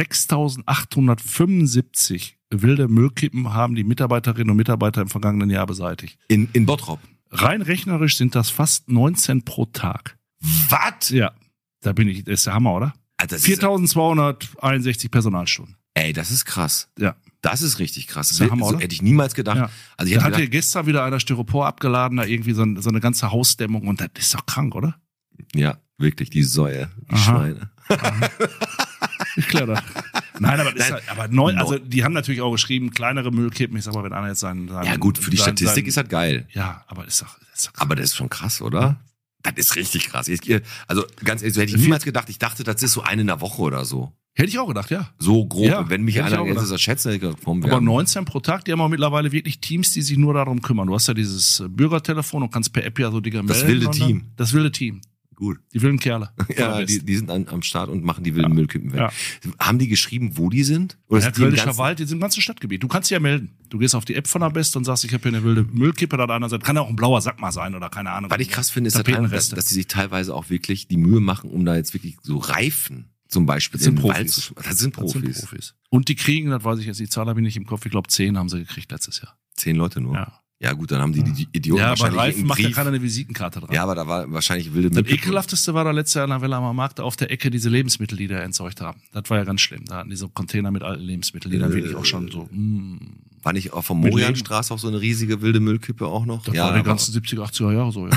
6.875 wilde Müllkippen haben die Mitarbeiterinnen und Mitarbeiter im vergangenen Jahr beseitigt. In Bottrop. Rein rechnerisch sind das fast 19 pro Tag. Was? Ja, das ist der Hammer, oder? Alter, 4.261 Personalstunden. Ey, das ist krass. Ja. Das ist richtig krass. ist der Hammer, So oder? hätte ich niemals gedacht. Ja. Also ich Da hätte hat ja gedacht, gestern wieder einer Styropor abgeladen, da irgendwie so eine ganze Hausdämmung und das ist doch krank, oder? ja, wirklich, die Säue, die Aha. Schweine. Ich klar das. Nein, aber, das Nein. ist halt, also die haben natürlich auch geschrieben, kleinere Müllkippen. Ich sag mal, wenn einer jetzt seinen Ja gut, für die Statistik ist das geil. Ja, aber ist doch krass. Aber das ist schon krass, oder? Das ist richtig krass. Also ganz ehrlich, so hätte ich niemals gedacht. Ich dachte, das ist so eine in der Woche oder so. Hätte ich auch gedacht, ja. So grob. Ja, Wenn mich hätte ich einer auch jetzt gedacht. das schätzt, hätte ich gedacht, komm, wir Aber haben- 19 pro Tag, die haben auch mittlerweile wirklich Teams, die sich nur darum kümmern. Du hast ja dieses Bürgertelefon und kannst per App ja so Dinge melden. Das wilde und dann- Team. Das wilde Team. Gut. Die wilden Kerle. Ja, die sind am Start und machen die wilden Müllkippen weg. Ja. Haben die geschrieben, wo die sind? Oder Ja, sind die im Wöllischer ganzen- Wald, die sind im ganzen Stadtgebiet. Du kannst dich ja melden. Du gehst auf die App von der Best und sagst, ich habe hier eine wilde Müllkippe, da hat einer sagt, kann ja auch ein blauer Sack mal sein oder keine Ahnung. Was ich krass finde, ist, Tapetenreste. dass die sich teilweise auch wirklich die Mühe machen, um da jetzt wirklich so Reifen zum Beispiel Das sind in den Wald Profis. zu Das sind Profis. Und die kriegen, das weiß ich jetzt, die Zahl habe ich nicht im Kopf, ich glaube 10 haben sie gekriegt letztes Jahr. 10 Leute nur. Ja. Ja gut, dann haben die Idioten Ja, bei wahrscheinlich Reifen einen macht ja Brief. keiner eine Visitenkarte dran. Ja, aber da war wahrscheinlich wilde Das Müllkippen. ekelhafteste war da letztes Jahr in der Wellamer Markt auf der Ecke diese Lebensmittel, die da entsorgt haben. Das war ja ganz schlimm. Da hatten die so Container mit alten Lebensmitteln, die dann wirklich auch schon so, War nicht auf der Mit Morianstraße auch so eine riesige wilde Müllkippe auch noch? das war die ganzen 70er, 80er Jahre so, ja.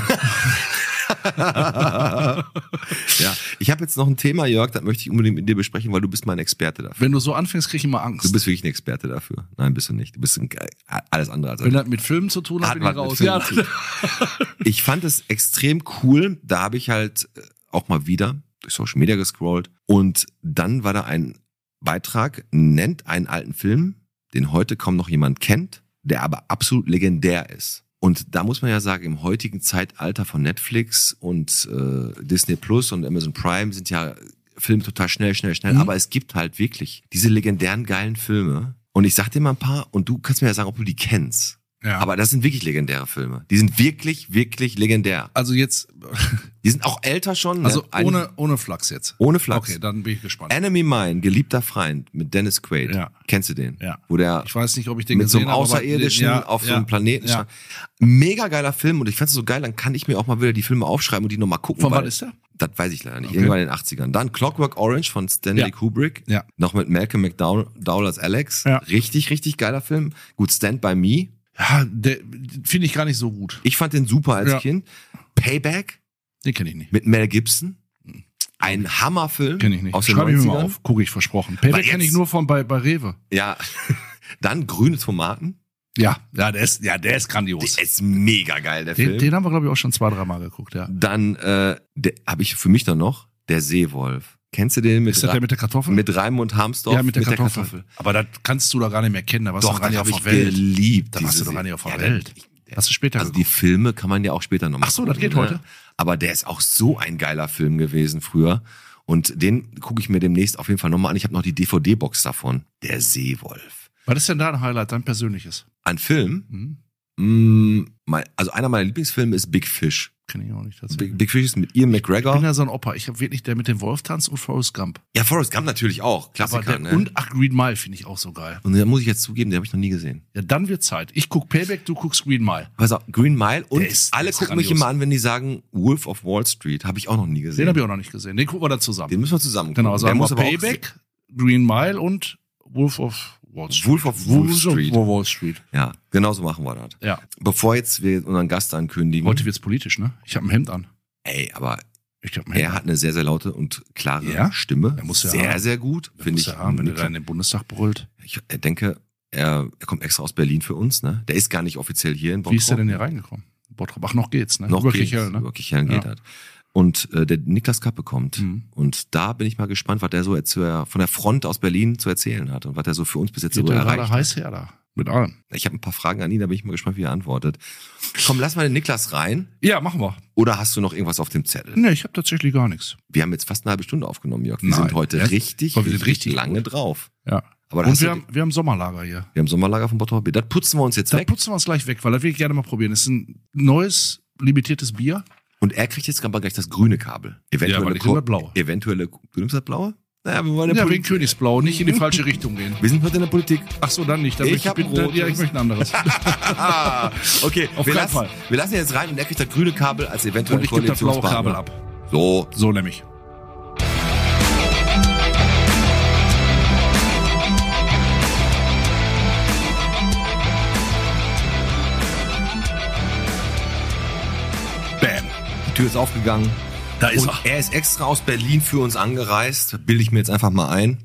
Ja, ich habe jetzt noch ein Thema, Jörg, das möchte ich unbedingt mit dir besprechen, weil du bist mein Experte dafür. Wenn du so anfängst, krieg ich immer Du Angst. bist wirklich ein Experte dafür. Nein, bist du nicht. Du bist alles andere als Wenn das mit Filmen zu tun hat, bin ich was mit raus. Filmen Ja. zu tun. Ich fand es extrem cool. Da habe ich halt auch mal wieder durch Social Media gescrollt und dann war da ein Beitrag, nennt einen alten Film, den heute kaum noch jemand kennt, der aber absolut legendär ist. Und da muss man ja sagen, im heutigen Zeitalter von Netflix und Disney Plus und Amazon Prime sind ja Filme total schnell. Aber es gibt halt wirklich diese legendären geilen Filme. Und ich sag dir mal ein paar und du kannst mir ja sagen, ob du die kennst. Ja. Aber das sind wirklich legendäre Filme. Die sind wirklich, wirklich legendär. Also jetzt, Die sind auch älter schon. also ne? ohne Flachs jetzt. Ohne Flachs. Okay, dann bin ich gespannt. Enemy Mine, geliebter Feind mit Dennis Quaid. Ja. Kennst du den? Ja. Wo der Ich weiß nicht, ob ich den mit so einem gesehen habe, aber- Außerirdischen Ja, auf so ja, einem Planeten. Ja. Mega geiler Film und ich fand's so geil, dann kann ich mir auch mal wieder die Filme aufschreiben und die nochmal gucken. Von weil- wann ist der? Das weiß ich leider nicht. Okay. Irgendwann in den 80ern. Dann Clockwork Orange von Stanley Ja. Kubrick. Ja. Noch mit Malcolm McDowell als Alex. Ja. Richtig, richtig geiler Film. Gut, Stand By Me. Ja, der finde ich gar nicht so gut. Ich fand den super als Ja. Kind. Payback Den kenne ich nicht. mit Mel Gibson. Ein Hammerfilm. Kenne ich nicht. Aus den Schreibe ich mir 90ern. mal auf. Gucke ich versprochen. Aber Payback kenne ich jetzt- nur von bei Rewe. Ja. Dann Grüne Tomaten. Ja, der ist grandios. Der ist mega geil, der Film. Den haben wir, glaube ich, auch schon 2-3 Mal geguckt, ja. Dann habe ich für mich dann noch der Seewolf. Kennst du den mit Ist das der mit der Kartoffel? mit Raimund Harmsdorf? ja, mit der Kartoffel. Aber das kannst du doch gar nicht mehr kennen. Da warst du Doch, doch gar nicht das auf habe der ich Welt. geliebt. Da warst du diese doch gar nicht auf der Ja, Welt. Hast du später Also die geguckt? Filme kann man ja auch später noch mal Ach so, das gucken, geht heute? Aber der ist auch so ein geiler Film gewesen früher. Und den gucke ich mir demnächst auf jeden Fall nochmal an. Ich habe noch die DVD-Box davon. Der Seewolf. Was ist denn dein Highlight, dein persönliches? An Film? Hm? Also einer meiner Lieblingsfilme ist Big Fish. Kenn ich auch nicht tatsächlich. Big Fish ist mit Ian Ich bin McGregor. ja so ein Opa. Ich habe wirklich der mit dem Wolf tanzt und Forrest Gump. Ja, Forrest Gump natürlich auch. Aber Klassiker, der, ne? und Green Mile finde ich auch so geil. Und da muss ich jetzt zugeben, den habe ich noch nie gesehen. Ja, dann wird Zeit. Ich guck Payback, du guckst Green Mile. Pass auf, Green Mile und Der ist alle gucken mich grandios. immer an, wenn die sagen Wolf of Wall Street. Habe ich auch noch nie gesehen. Den habe ich auch noch nicht gesehen. Den gucken wir dann zusammen. Den müssen wir zusammen gucken. Genau, also der haben muss wir aber auch Payback, Green Mile und Wolf of Wall Street. Wolf of Wall Street. Wall Street. Ja, genau so machen wir das. Ja. Bevor jetzt wir unseren Gast ankündigen. Heute wird's politisch, ne? Ich habe ein Hemd an. Ey, aber Ich glaub, Er hat eine sehr, sehr laute und klare Stimme. Er muss ja sehr, haben. sehr gut, finde ich. Haben, wenn er da in den Bundestag brüllt. Ich denke, er kommt extra aus Berlin für uns, ne? Der ist gar nicht offiziell hier in Bottrop. Wie ist der denn hier reingekommen? Bottrop. Ach, noch geht's, ne? Noch wirklich geht's, ne? wirklich geht halt. Und der Niklas Kappe kommt. Und da bin ich mal gespannt, was der so von der Front aus Berlin zu erzählen hat und was er so für uns bis jetzt so erreicht hat. Heiß her da. Mit allem. Ich habe ein paar Fragen an ihn, da bin ich mal gespannt, wie er antwortet. Komm, lass mal den Niklas rein. Ja, machen wir. Oder hast du noch irgendwas auf dem Zettel? Nee, ich habe tatsächlich gar nichts. Wir haben jetzt fast eine halbe Stunde aufgenommen, Jörg. Wir Nein. sind heute richtig lange gut. drauf. Ja. Aber Und wir haben Sommerlager hier. Wir haben Sommerlager von Bottrop. Das putzen wir uns jetzt Da weg. putzen wir es gleich weg, weil das will ich gerne mal probieren. Das ist ein neues, limitiertes Bier. Und er kriegt jetzt aber gleich das grüne Kabel. weil ich nehme das blaue. Du nimmst das blaue? Naja, wir wollen Ja, wegen Königsblau, nicht in die falsche Richtung gehen. Wir sind heute in der Politik. Ach so, dann nicht. Dann Ich hab ein rotes. ich möchte ein anderes. Okay, Auf keinen Fall. Wir lassen ihn jetzt rein und er kriegt das grüne Kabel als eventuell Und ich gebe das blaue Kabel ab. So. So nämlich. Bam. Die Tür ist aufgegangen. Da ist Und er ist extra aus Berlin für uns angereist. Bilde ich mir jetzt einfach mal ein.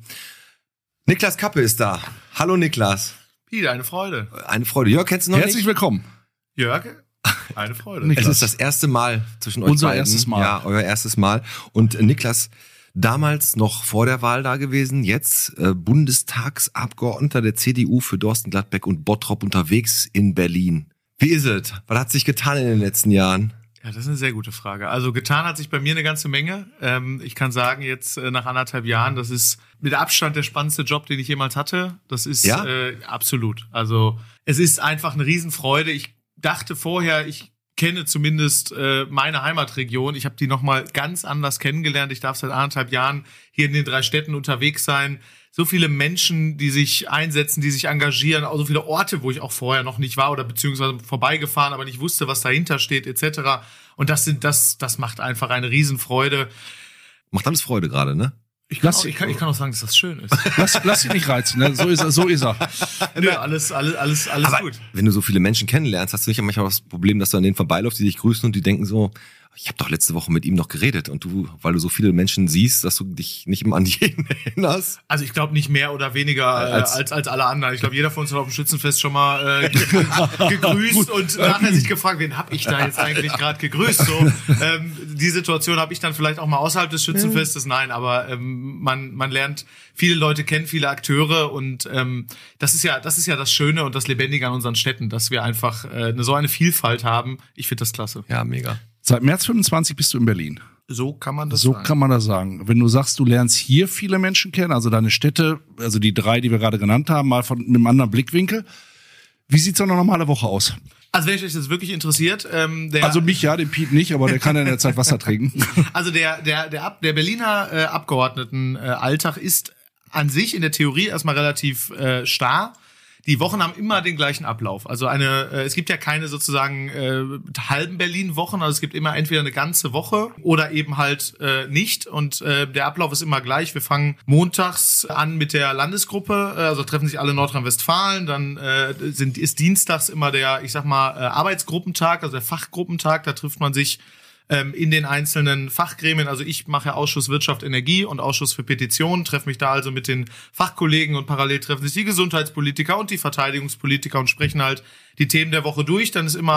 Niklas Kappe ist da. Hallo Niklas. Wieder eine Freude. Eine Freude. Jörg, kennst du noch Herzlich nicht? willkommen. Jörg, eine Freude. Niklas. Es ist das erste Mal zwischen euch Unser beiden. erstes Mal. Ja, euer erstes Mal. Und Niklas, damals noch vor der Wahl da gewesen, jetzt Bundestagsabgeordneter der CDU für Dorsten-Gladbeck und Bottrop unterwegs in Berlin. Wie ist es? Was hat sich getan in den letzten Jahren? Ja, das ist eine sehr gute Frage. Also getan hat sich bei mir eine ganze Menge. Ich kann sagen, jetzt nach 1,5 Jahren, das ist mit Abstand der spannendste Job, den ich jemals hatte. Das ist absolut. Also es ist einfach eine Riesenfreude. Ich dachte vorher, ich kenne zumindest meine Heimatregion. Ich habe die nochmal ganz anders kennengelernt. Ich darf seit 1,5 Jahren hier in den 3 Städten unterwegs sein. So viele Menschen, die sich einsetzen, die sich engagieren, auch so viele Orte, wo ich auch vorher noch nicht war oder beziehungsweise vorbeigefahren, aber nicht wusste, was dahinter steht, etc. Und das macht einfach eine Riesenfreude. Macht alles Freude gerade, ne? Ich kann auch sagen, dass das schön ist. Lass dich nicht reizen, ne? So ist er. Nö, alles Aber gut. wenn du so viele Menschen kennenlernst, hast du nicht manchmal das Problem, dass du an denen vorbeiläufst, die dich grüßen und die denken so, ich habe doch letzte Woche mit ihm noch geredet und du, weil du so viele Menschen siehst, dass du dich nicht immer an jeden erinnerst. Also ich glaube nicht mehr oder weniger als alle anderen. Ich glaube, jeder von uns hat auf dem Schützenfest schon mal gegrüßt und nachher sich gefragt, wen hab ich da jetzt eigentlich gerade gegrüßt? So, die Situation habe ich dann vielleicht auch mal außerhalb des Schützenfestes. Nein, aber man lernt viele Leute kennen, viele Akteure und das ist ja das Schöne und das Lebendige an unseren Städten, dass wir einfach so eine Vielfalt haben. Ich finde das klasse. Ja, mega. Seit März 25 bist du in Berlin. So kann man das So sagen. kann man das sagen. Wenn du sagst, du lernst hier viele Menschen kennen, also deine Städte, also die 3, die wir gerade genannt haben, mal von einem anderen Blickwinkel. Wie sieht so eine normale Woche aus? Also wenn euch das wirklich interessiert, Also mich ja, den Piet nicht, aber der kann ja in der Zeit Wasser trinken. Also der Berliner Abgeordnetenalltag ist an sich in der Theorie erstmal relativ starr. Die Wochen haben immer den gleichen Ablauf. Also es gibt ja keine sozusagen halben Berlin-Wochen, also es gibt immer entweder eine ganze Woche oder eben halt nicht. Und der Ablauf ist immer gleich. Wir fangen montags an mit der Landesgruppe, also treffen sich alle in Nordrhein-Westfalen. Dann ist dienstags immer der, ich sag mal, Arbeitsgruppentag, also der Fachgruppentag. Da trifft man sich in den einzelnen Fachgremien, also ich mache ja Ausschuss Wirtschaft, Energie und Ausschuss für Petitionen, treffe mich da also mit den Fachkollegen und parallel treffen sich die Gesundheitspolitiker und die Verteidigungspolitiker und sprechen halt die Themen der Woche durch. Dann ist immer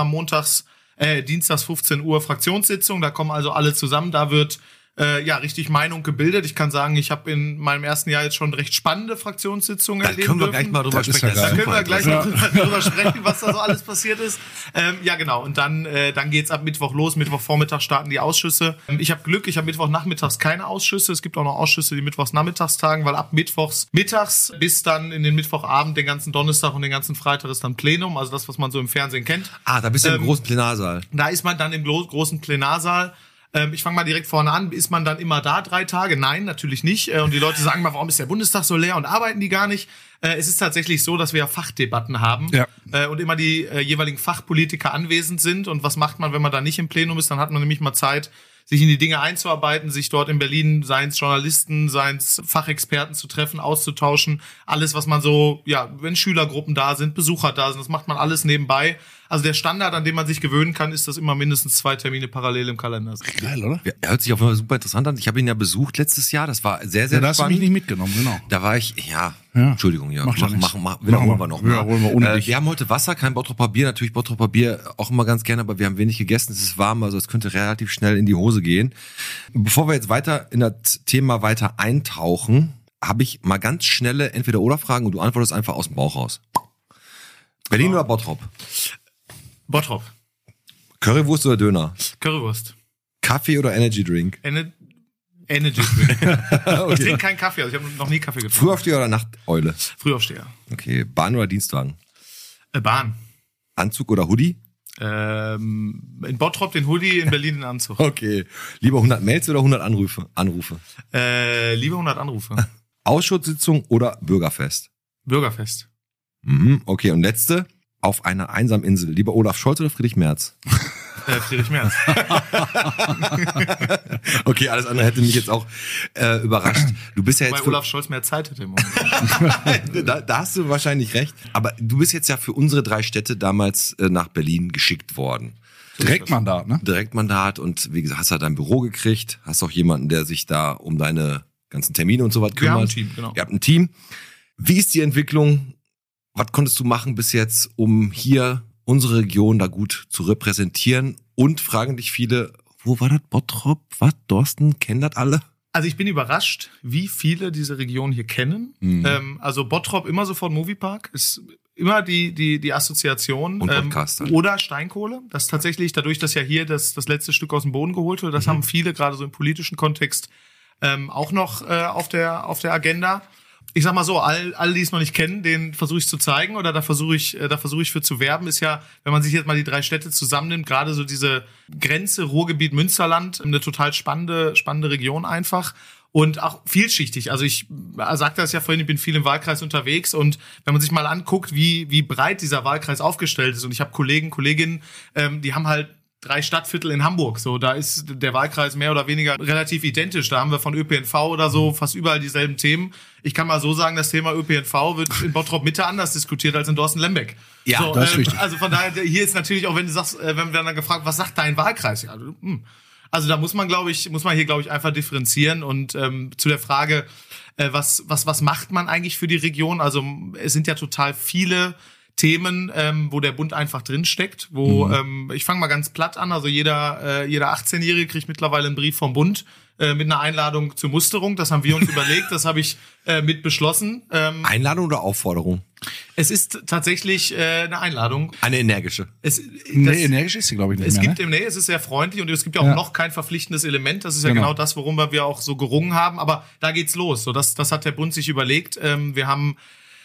dienstags 15 Uhr Fraktionssitzung, da kommen also alle zusammen, da wird richtig Meinung gebildet. Ich kann sagen, ich habe in meinem ersten Jahr jetzt schon recht spannende Fraktionssitzungen erlebt. Da können wir gleich mal drüber sprechen. Ja, da können wir gleich mal drüber sprechen, was da so alles passiert ist. Genau. Und dann geht's ab Mittwoch los. Mittwochvormittag starten die Ausschüsse. Ich habe Glück, ich habe Mittwochnachmittags keine Ausschüsse. Es gibt auch noch Ausschüsse, die mittwochsnachmittags tagen, weil ab mittwochs mittags bis dann in den Mittwochabend, den ganzen Donnerstag und den ganzen Freitag ist dann Plenum, also das, was man so im Fernsehen kennt. Ah, da bist du im großen Plenarsaal. Da ist man dann im großen Plenarsaal. Ich fange mal direkt vorne an. Ist man dann immer da 3 Tage? Nein, natürlich nicht. Und die Leute sagen mal, warum ist der Bundestag so leer und arbeiten die gar nicht? Es ist tatsächlich so, dass wir ja Fachdebatten haben und immer die jeweiligen Fachpolitiker anwesend sind. Und was macht man, wenn man da nicht im Plenum ist? Dann hat man nämlich mal Zeit, sich in die Dinge einzuarbeiten, sich dort in Berlin, seien es Journalisten, seien es Fachexperten zu treffen, auszutauschen. Alles, was man so, ja, wenn Schülergruppen da sind, Besucher da sind, das macht man alles nebenbei. Also der Standard, an dem man sich gewöhnen kann, ist, dass immer mindestens 2 Termine parallel im Kalender sind. Geil, oder? Ja, hört sich auf jeden Fall super interessant an. Ich habe ihn ja besucht letztes Jahr. Das war sehr, sehr Ja, da hast du mich spannend. nicht mitgenommen, genau. Da war ich, ja. Entschuldigung, Jörg. macht ja nichts. Wiederholen wir noch mal. Ja, holen wir ohne dich. Wir haben heute Wasser, kein Bottroper Bier. Natürlich Bottroper Bier auch immer ganz gerne, aber wir haben wenig gegessen. Es ist warm, also es könnte relativ schnell in die Hose gehen. Bevor wir jetzt weiter in das Thema weiter eintauchen, habe ich mal ganz schnelle Entweder-Oder-Fragen und du antwortest einfach aus dem Bauch raus. Berlin oder Bottrop? Bottrop. Currywurst oder Döner? Currywurst. Kaffee oder Energy Drink? Energy Drink. Ich trinke keinen Kaffee, also ich habe noch nie Kaffee getrunken. Frühaufsteher oder Nachteule? Frühaufsteher. Okay, Bahn oder Dienstwagen? Bahn. Anzug oder Hoodie? In Bottrop den Hoodie, in Berlin den Anzug. Okay. Lieber 100 Mails oder 100 Anrufe? Lieber 100 Anrufe. Ausschusssitzung oder Bürgerfest? Bürgerfest. Okay, und letzte. Auf einer einsamen Insel. Lieber Olaf Scholz oder Friedrich Merz? Friedrich Merz. Okay, alles andere hätte mich jetzt auch überrascht. Du bist ja Weil jetzt Olaf Scholz mehr Zeit hätte im Moment. da hast du wahrscheinlich recht. Aber du bist jetzt ja für unsere 3 Städte damals nach Berlin geschickt worden. Direktmandat, ne? Direktmandat und wie gesagt, hast halt dein Büro gekriegt, hast auch jemanden, der sich da um deine ganzen Termine und so was kümmert. Wir haben ein Team, genau. Ihr habt ein Team. Wie ist die Entwicklung? Was konntest du machen bis jetzt, um hier unsere Region da gut zu repräsentieren? Und fragen dich viele, wo war das? Bottrop? Was? Dorsten? Kennen das alle? Also ich bin überrascht, wie viele diese Region hier kennen. Also Bottrop immer sofort Moviepark ist immer die Assoziation. Und Podcast halt. Oder Steinkohle. Das ist tatsächlich, dadurch, dass ja hier das letzte Stück aus dem Boden geholt wurde, das haben viele gerade so im politischen Kontext auch noch auf der Agenda. Ich sag mal so, alle, die es noch nicht kennen, denen versuche ich zu zeigen oder da versuche ich für zu werben, ist ja, wenn man sich jetzt mal die 3 Städte zusammennimmt, gerade so diese Grenze Ruhrgebiet Münsterland, eine total spannende Region einfach und auch vielschichtig. Also ich sagte das ja vorhin, ich bin viel im Wahlkreis unterwegs und wenn man sich mal anguckt, wie breit dieser Wahlkreis aufgestellt ist und ich habe Kolleginnen, die haben halt 3 Stadtviertel in Hamburg. So, da ist der Wahlkreis mehr oder weniger relativ identisch. Da haben wir von ÖPNV oder so fast überall dieselben Themen. Ich kann mal so sagen, das Thema ÖPNV wird in Bottrop Mitte anders diskutiert als in Dorsten-Lembeck. Ja, so, das ist richtig. Also von daher, hier ist natürlich auch, wenn du sagst, wenn wir dann gefragt, was sagt dein Wahlkreis? Ja, also da muss man hier, glaube ich, einfach differenzieren und zu der Frage, was macht man eigentlich für die Region? Also es sind ja total viele Themen, wo der Bund einfach drin steckt, wo ich fange mal ganz platt an, also jeder 18-Jährige kriegt mittlerweile einen Brief vom Bund mit einer Einladung zur Musterung, das haben wir uns überlegt, das habe ich mit beschlossen. Einladung oder Aufforderung? Es ist tatsächlich eine Einladung. Eine energische. Energisch ist sie, glaube ich, nicht mehr. Es ist sehr freundlich und es gibt ja auch noch kein verpflichtendes Element. Das ist ja genau das, worum wir auch so gerungen haben. Aber da geht's los. So, das hat der Bund sich überlegt. Wir haben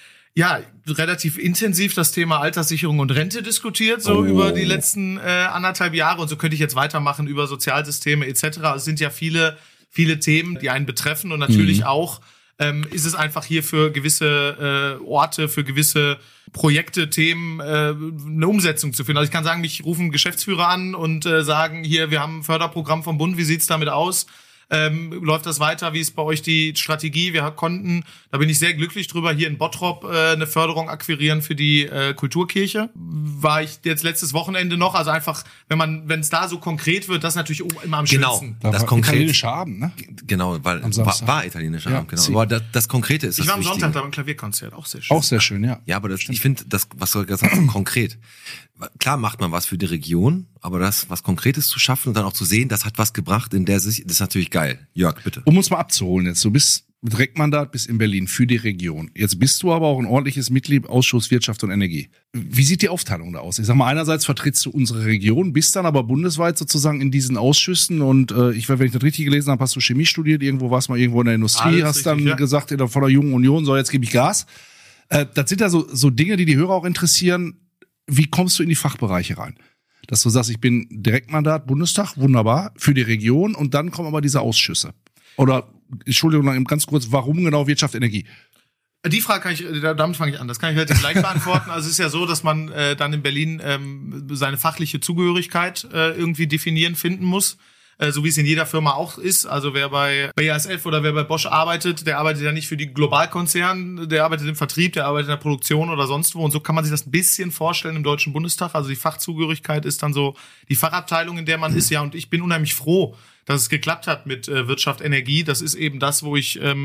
relativ intensiv das Thema Alterssicherung und Rente diskutiert, so über die letzten 1,5 Jahre. Und so könnte ich jetzt weitermachen über Sozialsysteme etc. Es sind ja viele Themen, die einen betreffen. Und natürlich auch ist es einfach hier für gewisse Orte, für gewisse Projekte, Themen eine Umsetzung zu finden. Also ich kann sagen, mich rufen Geschäftsführer an und sagen, hier, wir haben ein Förderprogramm vom Bund, wie sieht's damit aus? Läuft das weiter? Wie ist bei euch die Strategie? Wir konnten, da bin ich sehr glücklich drüber, hier in Bottrop eine Förderung akquirieren für die Kulturkirche. War ich jetzt letztes Wochenende noch, also einfach, wenn es da so konkret wird, das ist natürlich immer am schönsten. Da Das war konkret. italienischer Abend, ne? Genau, weil Am Samstag. war italienischer Ja, Abend, genau. sie. Aber das Konkrete ist Ich das war am Wichtige. Sonntag da beim Klavierkonzert, auch sehr schön. Auch sehr schön, ja. Ja, aber ich finde, das, was du gesagt hast, konkret. Klar macht man was für die Region, aber das, was Konkretes zu schaffen und dann auch zu sehen, das hat was gebracht, das ist natürlich geil. Jörg, bitte. Um uns mal abzuholen jetzt, du bist Direktmandat bis in Berlin für die Region. Jetzt bist du aber auch ein ordentliches Mitglied Ausschuss Wirtschaft und Energie. Wie sieht die Aufteilung da aus? Ich sag mal, einerseits vertrittst du unsere Region, bist dann aber bundesweit sozusagen in diesen Ausschüssen und wenn ich das richtig gelesen habe, hast du Chemie studiert, irgendwo warst mal irgendwo in der Industrie, Alles hast richtig, dann ja. gesagt, von der Jungen Union, so jetzt gebe ich Gas. Das sind ja so Dinge, die Hörer auch interessieren. Wie kommst du in die Fachbereiche rein? Dass du sagst, ich bin Direktmandat Bundestag, wunderbar, für die Region und dann kommen aber diese Ausschüsse. Oder, Entschuldigung, ganz kurz, warum genau Wirtschaft, Energie? Die Frage damit fange ich an. Das kann ich relativ leicht beantworten. Also es ist ja so, dass man dann in Berlin seine fachliche Zugehörigkeit irgendwie definieren, finden muss. so wie es in jeder Firma auch ist. Also wer bei BASF oder wer bei Bosch arbeitet, der arbeitet ja nicht für die Globalkonzern, der arbeitet im Vertrieb, der arbeitet in der Produktion oder sonst wo. Und so kann man sich das ein bisschen vorstellen im Deutschen Bundestag. Also die Fachzugehörigkeit ist dann so die Fachabteilung, in der man ist. Ja, und ich bin unheimlich froh, dass es geklappt hat mit Wirtschaft, Energie. Das ist eben das, wo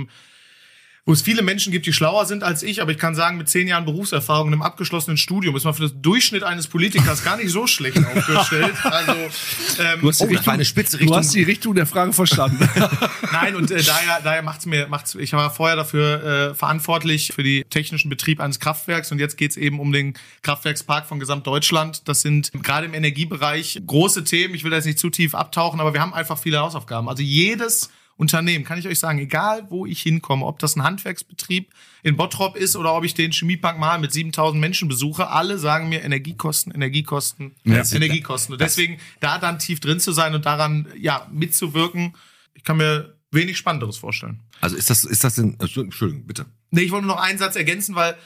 es viele Menschen gibt, die schlauer sind als ich, aber ich kann sagen, mit 10 Jahren Berufserfahrung und einem abgeschlossenen Studium ist man für das Durchschnitt eines Politikers gar nicht so schlecht aufgestellt. Also Du hast die Richtung der Frage verstanden. Nein, und daher macht's ich war vorher dafür verantwortlich für die technischen Betrieb eines Kraftwerks und jetzt geht's eben um den Kraftwerkspark von Gesamtdeutschland. Das sind gerade im Energiebereich große Themen. Ich will da jetzt nicht zu tief abtauchen, aber wir haben einfach viele Hausaufgaben. Also jedes Unternehmen, kann ich euch sagen, egal wo ich hinkomme, ob das ein Handwerksbetrieb in Bottrop ist oder ob ich den Chemiepark Marl mit 7.000 Menschen besuche, alle sagen mir Energiekosten. Und deswegen da dann tief drin zu sein und daran mitzuwirken, ich kann mir wenig Spannenderes vorstellen. Also ist das denn, Entschuldigung, bitte. Nee, ich wollte nur noch einen Satz ergänzen, weil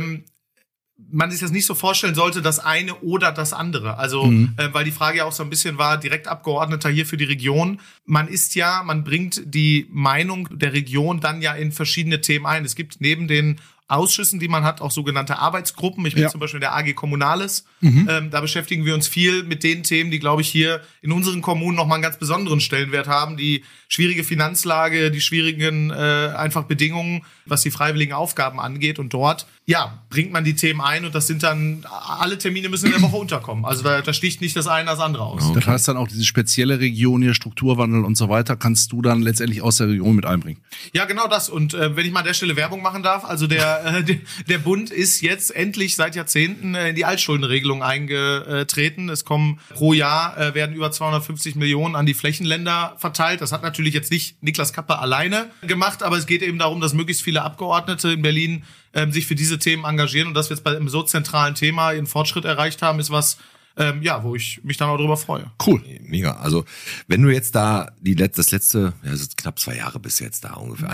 man sich das nicht so vorstellen sollte, das eine oder das andere. Also, weil die Frage ja auch so ein bisschen war, Direktabgeordneter hier für die Region. Man bringt die Meinung der Region dann ja in verschiedene Themen ein. Es gibt neben den Ausschüssen, die man hat, auch sogenannte Arbeitsgruppen. Ich bin zum Beispiel in der AG Kommunales. Da beschäftigen wir uns viel mit den Themen, die, glaube ich, hier in unseren Kommunen nochmal einen ganz besonderen Stellenwert haben. Die schwierige Finanzlage, die schwierigen einfach Bedingungen, was die freiwilligen Aufgaben angeht. Und dort, bringt man die Themen ein und das sind dann, alle Termine müssen in der Woche unterkommen. Also da sticht nicht das eine das andere aus. Okay. Das heißt dann auch diese spezielle Region hier, Strukturwandel und so weiter, kannst du dann letztendlich aus der Region mit einbringen. Ja, genau das. Und wenn ich mal an der Stelle Werbung machen darf, also der Bund ist jetzt endlich seit Jahrzehnten in die Altschuldenregelung eingetreten. Es kommen pro Jahr, werden über 250 Millionen an die Flächenländer verteilt. Das hat natürlich jetzt nicht Niklas Kappe alleine gemacht, aber es geht eben darum, dass möglichst viele Abgeordnete in Berlin sich für diese Themen engagieren. Und dass wir jetzt bei einem so zentralen Thema einen Fortschritt erreicht haben, ist was, wo ich mich dann auch drüber freue. Cool. Mega. Also, wenn du jetzt da das letzte, das ist knapp 2 Jahre bis jetzt da ungefähr.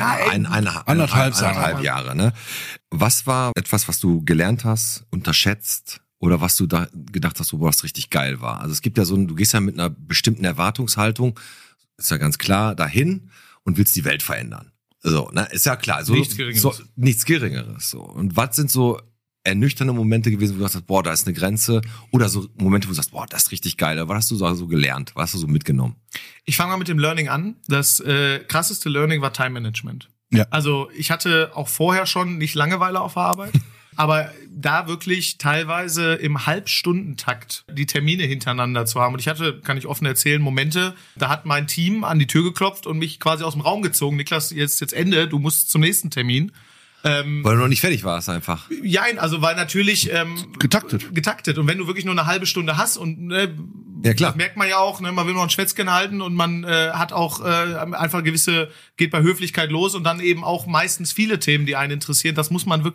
Anderthalb Jahre, ne? Was war etwas, was du gelernt hast, unterschätzt oder was du da gedacht hast, wo was richtig geil war? Also, es gibt ja du gehst ja mit einer bestimmten Erwartungshaltung, ist ja ganz klar, dahin und willst die Welt verändern. So, ne, ist ja klar. Nichts Geringeres. Nichts Geringeres, so. Und was sind so ernüchternde Momente gewesen, wo du sagst, boah, da ist eine Grenze, oder so Momente, wo du sagst, boah, das ist richtig geil. Was hast du so gelernt? Was hast du so mitgenommen? Ich fange mal mit dem Learning an. Das krasseste Learning war Time Management. Ja. Also ich hatte auch vorher schon nicht Langeweile auf der Arbeit, aber da wirklich teilweise im Halbstundentakt die Termine hintereinander zu haben. Und ich hatte, kann ich offen erzählen, Momente, da hat mein Team an die Tür geklopft und mich quasi aus dem Raum gezogen. Niklas, jetzt Ende, du musst zum nächsten Termin. Weil du noch nicht fertig warst einfach. Ja, also weil natürlich getaktet. Und wenn du wirklich nur eine halbe Stunde hast und ja, klar. Das merkt man ja auch, ne, man will noch ein Schwätzchen halten und man hat auch einfach geht bei Höflichkeit los und dann eben auch meistens viele Themen, die einen interessieren. Da muss man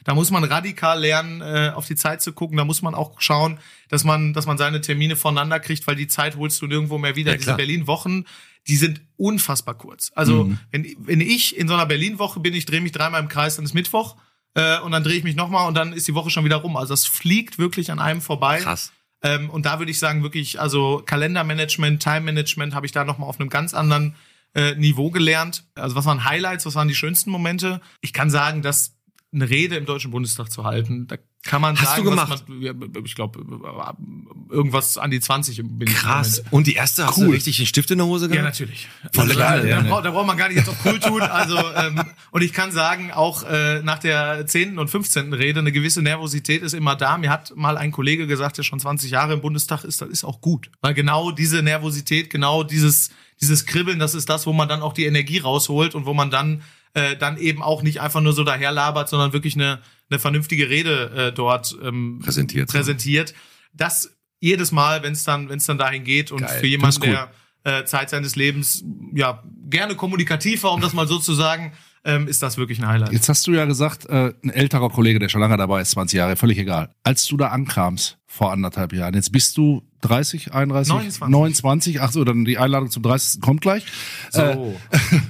radikal lernen, auf die Zeit zu gucken. Da muss man auch schauen, dass man seine Termine voneinander kriegt, weil die Zeit holst du nirgendwo mehr wieder. Ja, diese Berlin-Wochen, die sind unfassbar kurz. Also wenn ich in so einer Berlin-Woche bin, ich drehe mich 3-mal im Kreis, dann ist Mittwoch und dann drehe ich mich nochmal und dann ist die Woche schon wieder rum. Also das fliegt wirklich an einem vorbei. Krass. Und da würde ich sagen, wirklich, also Kalendermanagement, Time-Management habe ich da nochmal auf einem ganz anderen Niveau gelernt. Also was waren Highlights, was waren die schönsten Momente? Ich kann sagen, dass eine Rede im Deutschen Bundestag zu halten, da kann man Hast sagen, du gemacht? Ich glaube, irgendwas an die 20 bin. Krass. Und die erste hast du richtig einen Stift in der Hose gehabt? Ja, natürlich. Voll geil. Da braucht man gar nicht jetzt auf cool tun. Also, und ich kann sagen, auch nach der 10. und 15. Rede, eine gewisse Nervosität ist immer da. Mir hat mal ein Kollege gesagt, der schon 20 Jahre im Bundestag ist, das ist auch gut. Weil genau diese Nervosität, genau dieses Kribbeln, das ist das, wo man dann auch die Energie rausholt und wo man dann eben auch nicht einfach nur so daherlabert, sondern wirklich eine vernünftige Rede dort präsentiert. Das jedes Mal, wenn es dann dahin geht und geil. für jemanden, der Zeit seines Lebens gerne kommunikativ war, um das mal so zu sagen, ist das wirklich ein Highlight. Jetzt hast du ja gesagt, ein älterer Kollege, der schon lange dabei ist, 20 Jahre, völlig egal. Als du da ankamst vor 1,5 Jahren, jetzt bist du 30, 31, 29. Ach so, dann die Einladung zum 30. kommt gleich. So.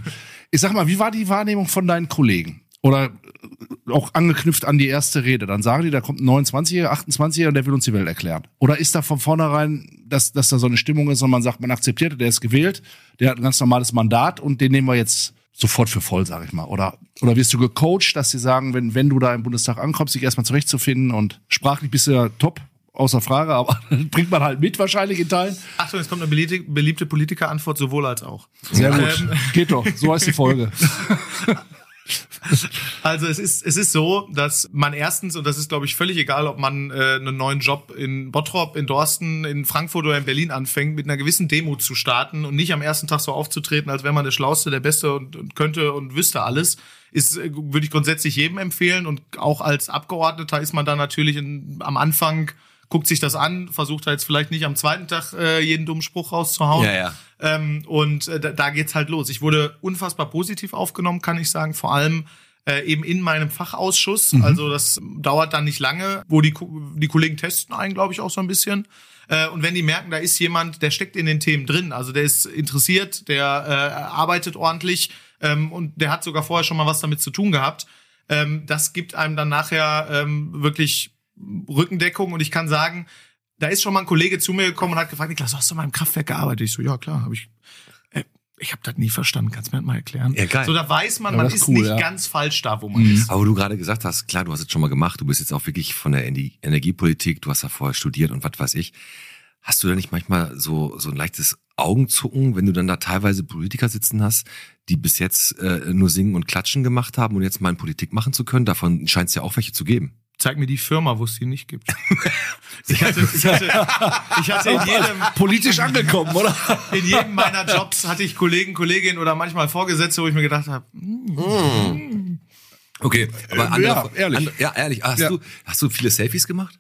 Ich sag mal, wie war die Wahrnehmung von deinen Kollegen? Oder auch angeknüpft an die erste Rede. Dann sagen die, da kommt ein 29-Jähriger, 28-Jähriger und der will uns die Welt erklären. Oder ist da von vornherein dass da so eine Stimmung ist und man sagt, man akzeptiert, der ist gewählt, der hat ein ganz normales Mandat und den nehmen wir jetzt sofort für voll, sag ich mal. Oder wirst du gecoacht, dass sie sagen, wenn du da im Bundestag ankommst, dich erstmal zurechtzufinden und sprachlich bist du ja top, außer Frage, aber bringt man halt mit wahrscheinlich in Teilen. Achtung, jetzt kommt eine beliebte Politikerantwort, sowohl als auch. Sehr gut. Geht doch, so heißt die Folge. Also es ist so, dass man erstens, und das ist glaube ich völlig egal, ob man einen neuen Job in Bottrop, in Dorsten, in Frankfurt oder in Berlin anfängt, mit einer gewissen Demut zu starten und nicht am ersten Tag so aufzutreten, als wäre man der Schlauste, der Beste und könnte und wüsste alles, würde ich grundsätzlich jedem empfehlen. Und auch als Abgeordneter ist man da natürlich am Anfang, guckt sich das an, versucht jetzt vielleicht nicht am zweiten Tag jeden dummen Spruch rauszuhauen. Ja. Da geht's halt los. Ich wurde unfassbar positiv aufgenommen, kann ich sagen, vor allem eben in meinem Fachausschuss. Also das dauert dann nicht lange, wo die Kollegen testen einen, glaube ich, auch so ein bisschen. Und wenn die merken, da ist jemand, der steckt in den Themen drin, also der ist interessiert, der arbeitet ordentlich und der hat sogar vorher schon mal was damit zu tun gehabt, das gibt einem dann nachher wirklich Rückendeckung. Und ich kann sagen, da ist schon mal ein Kollege zu mir gekommen und hat gefragt, Niklas, hast du mal im Kraftwerk gearbeitet? Ich so, ja klar, habe ich. Ich habe das nie verstanden, kannst du mir das mal erklären? Ja, geil. So, da weiß man, Ja, man das ist ist cool, nicht ja. ganz falsch da, wo man ist. Aber wo du gerade gesagt hast, klar, du hast es schon mal gemacht, du bist jetzt auch wirklich von der Energiepolitik, du hast da vorher studiert und was weiß ich. Hast du da nicht manchmal so ein leichtes Augenzucken, wenn du dann da teilweise Politiker sitzen hast, die bis jetzt nur singen und klatschen gemacht haben und jetzt mal in Politik machen zu können? Davon scheint es ja auch welche zu geben. Zeig mir die Firma, wo es die nicht gibt. Ich hatte in jedem, Politisch angekommen, oder? in jedem meiner Jobs hatte ich Kollegen, Kolleginnen oder manchmal Vorgesetzte, wo ich mir gedacht habe, Okay, aber ja, ehrlich. Ehrlich. Hast du viele Selfies gemacht?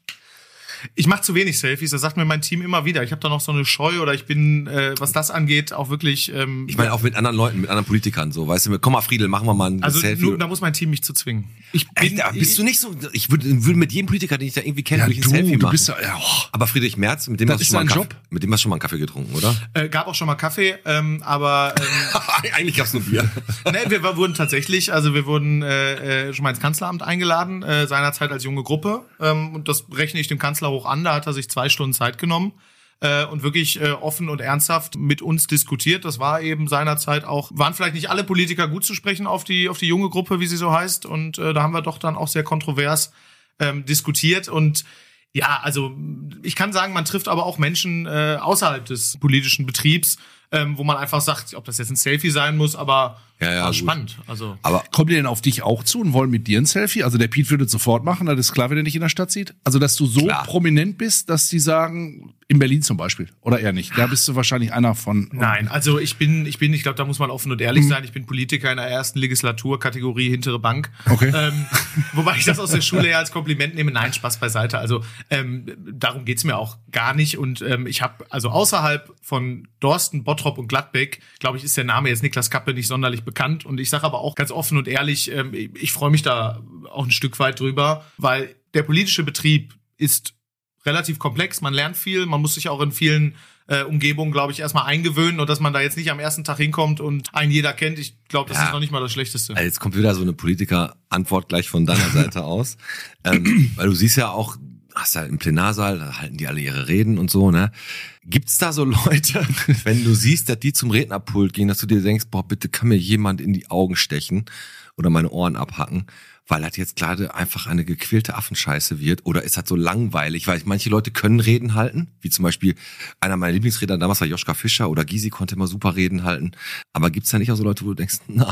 ich mache zu wenig Selfies, das sagt mir mein Team immer wieder. Ich habe da noch so eine Scheu oder ich bin, was das angeht, auch wirklich... Ich meine auch mit anderen Leuten, mit anderen Politikern so, weißt du, komm mal Friedel, machen wir mal ein also Selfie. nur, da muss mein Team mich zu zwingen. Ich bin, Bist du nicht so, ich würde mit jedem Politiker, den ich da irgendwie kenne, würde ich ein Selfie du machen. bist ja, Aber Friedrich Merz, mit dem Das hast du ist schon mal einen dein Kaffee, Job? mit dem hast du schon mal einen Kaffee getrunken, oder? gab auch schon mal Kaffee, aber Eigentlich gab's nur Bier. wir wurden tatsächlich, also wir wurden schon mal ins Kanzleramt eingeladen, seinerzeit als junge Gruppe, und das rechne ich dem Kanzler hoch an, da hat er sich 2 Stunden Zeit genommen und wirklich offen und ernsthaft mit uns diskutiert. Das war eben seinerzeit auch, waren vielleicht nicht alle Politiker gut zu sprechen auf die junge Gruppe, wie sie so heißt, und da haben wir doch dann auch sehr kontrovers diskutiert. Und ja, also ich kann sagen, man trifft aber auch Menschen außerhalb des politischen Betriebs, wo man einfach sagt, ob das jetzt ein Selfie sein muss, aber Ja, war gut. spannend. Also Aber Kommen die denn auf dich auch zu und wollen mit dir ein Selfie? Also der Piet würde es sofort machen, das ist klar, wenn er dich in der Stadt sieht. Also dass du so Klar. prominent bist, dass die sagen, in Berlin zum Beispiel, oder eher nicht. Da bist du wahrscheinlich einer von... nein, also ich glaube, da muss man offen und ehrlich sein. Ich bin Politiker in der ersten Legislatur, Kategorie hintere Bank. Okay. Wobei ich das aus der Schule ja als Kompliment nehme. Nein, Spaß beiseite. Also darum geht's mir auch gar nicht. Und ich habe also außerhalb von Dorsten, Bottrop und Gladbeck, glaube ich, ist der Name jetzt Niklas Kappe nicht sonderlich bekannt. Und ich sage aber auch ganz offen und ehrlich, ich freue mich da auch ein Stück weit drüber, weil der politische Betrieb ist relativ komplex, man lernt viel, man muss sich auch in vielen Umgebungen, glaube ich, erstmal eingewöhnen und dass man da jetzt nicht am ersten Tag hinkommt und einen jeder kennt, ich glaube, das Ja. ist noch nicht mal das Schlechteste. also jetzt kommt wieder so eine Politiker-Antwort gleich von deiner Seite aus. Weil du siehst ja auch, hast ja im Plenarsaal, da halten die alle ihre Reden und so, ne? Gibt's da so Leute, wenn du siehst, dass die zum Rednerpult gehen, dass du dir denkst, boah, bitte kann mir jemand in die Augen stechen oder meine Ohren abhacken, weil das jetzt gerade einfach eine gequälte Affenscheiße wird, oder ist das so langweilig, weil manche Leute können Reden halten, wie zum Beispiel einer meiner Lieblingsredner damals war Joschka Fischer oder Gysi konnte immer super Reden halten, aber gibt's da nicht auch so Leute, wo du denkst, nein,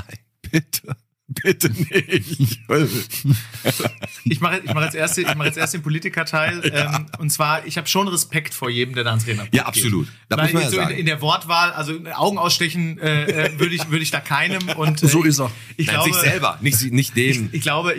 bitte nicht. Ich mache jetzt erst den Politikerteil. Und zwar, ich habe schon Respekt vor jedem, der da ans Rednerpult Ja, absolut. geht. Da Weil muss man ja jetzt so sagen. in der Wortwahl, also Augen ausstechen würde ich da keinem. Und So ist er. Ich Nein, glaube, sich selber, nicht dem. Ich glaube,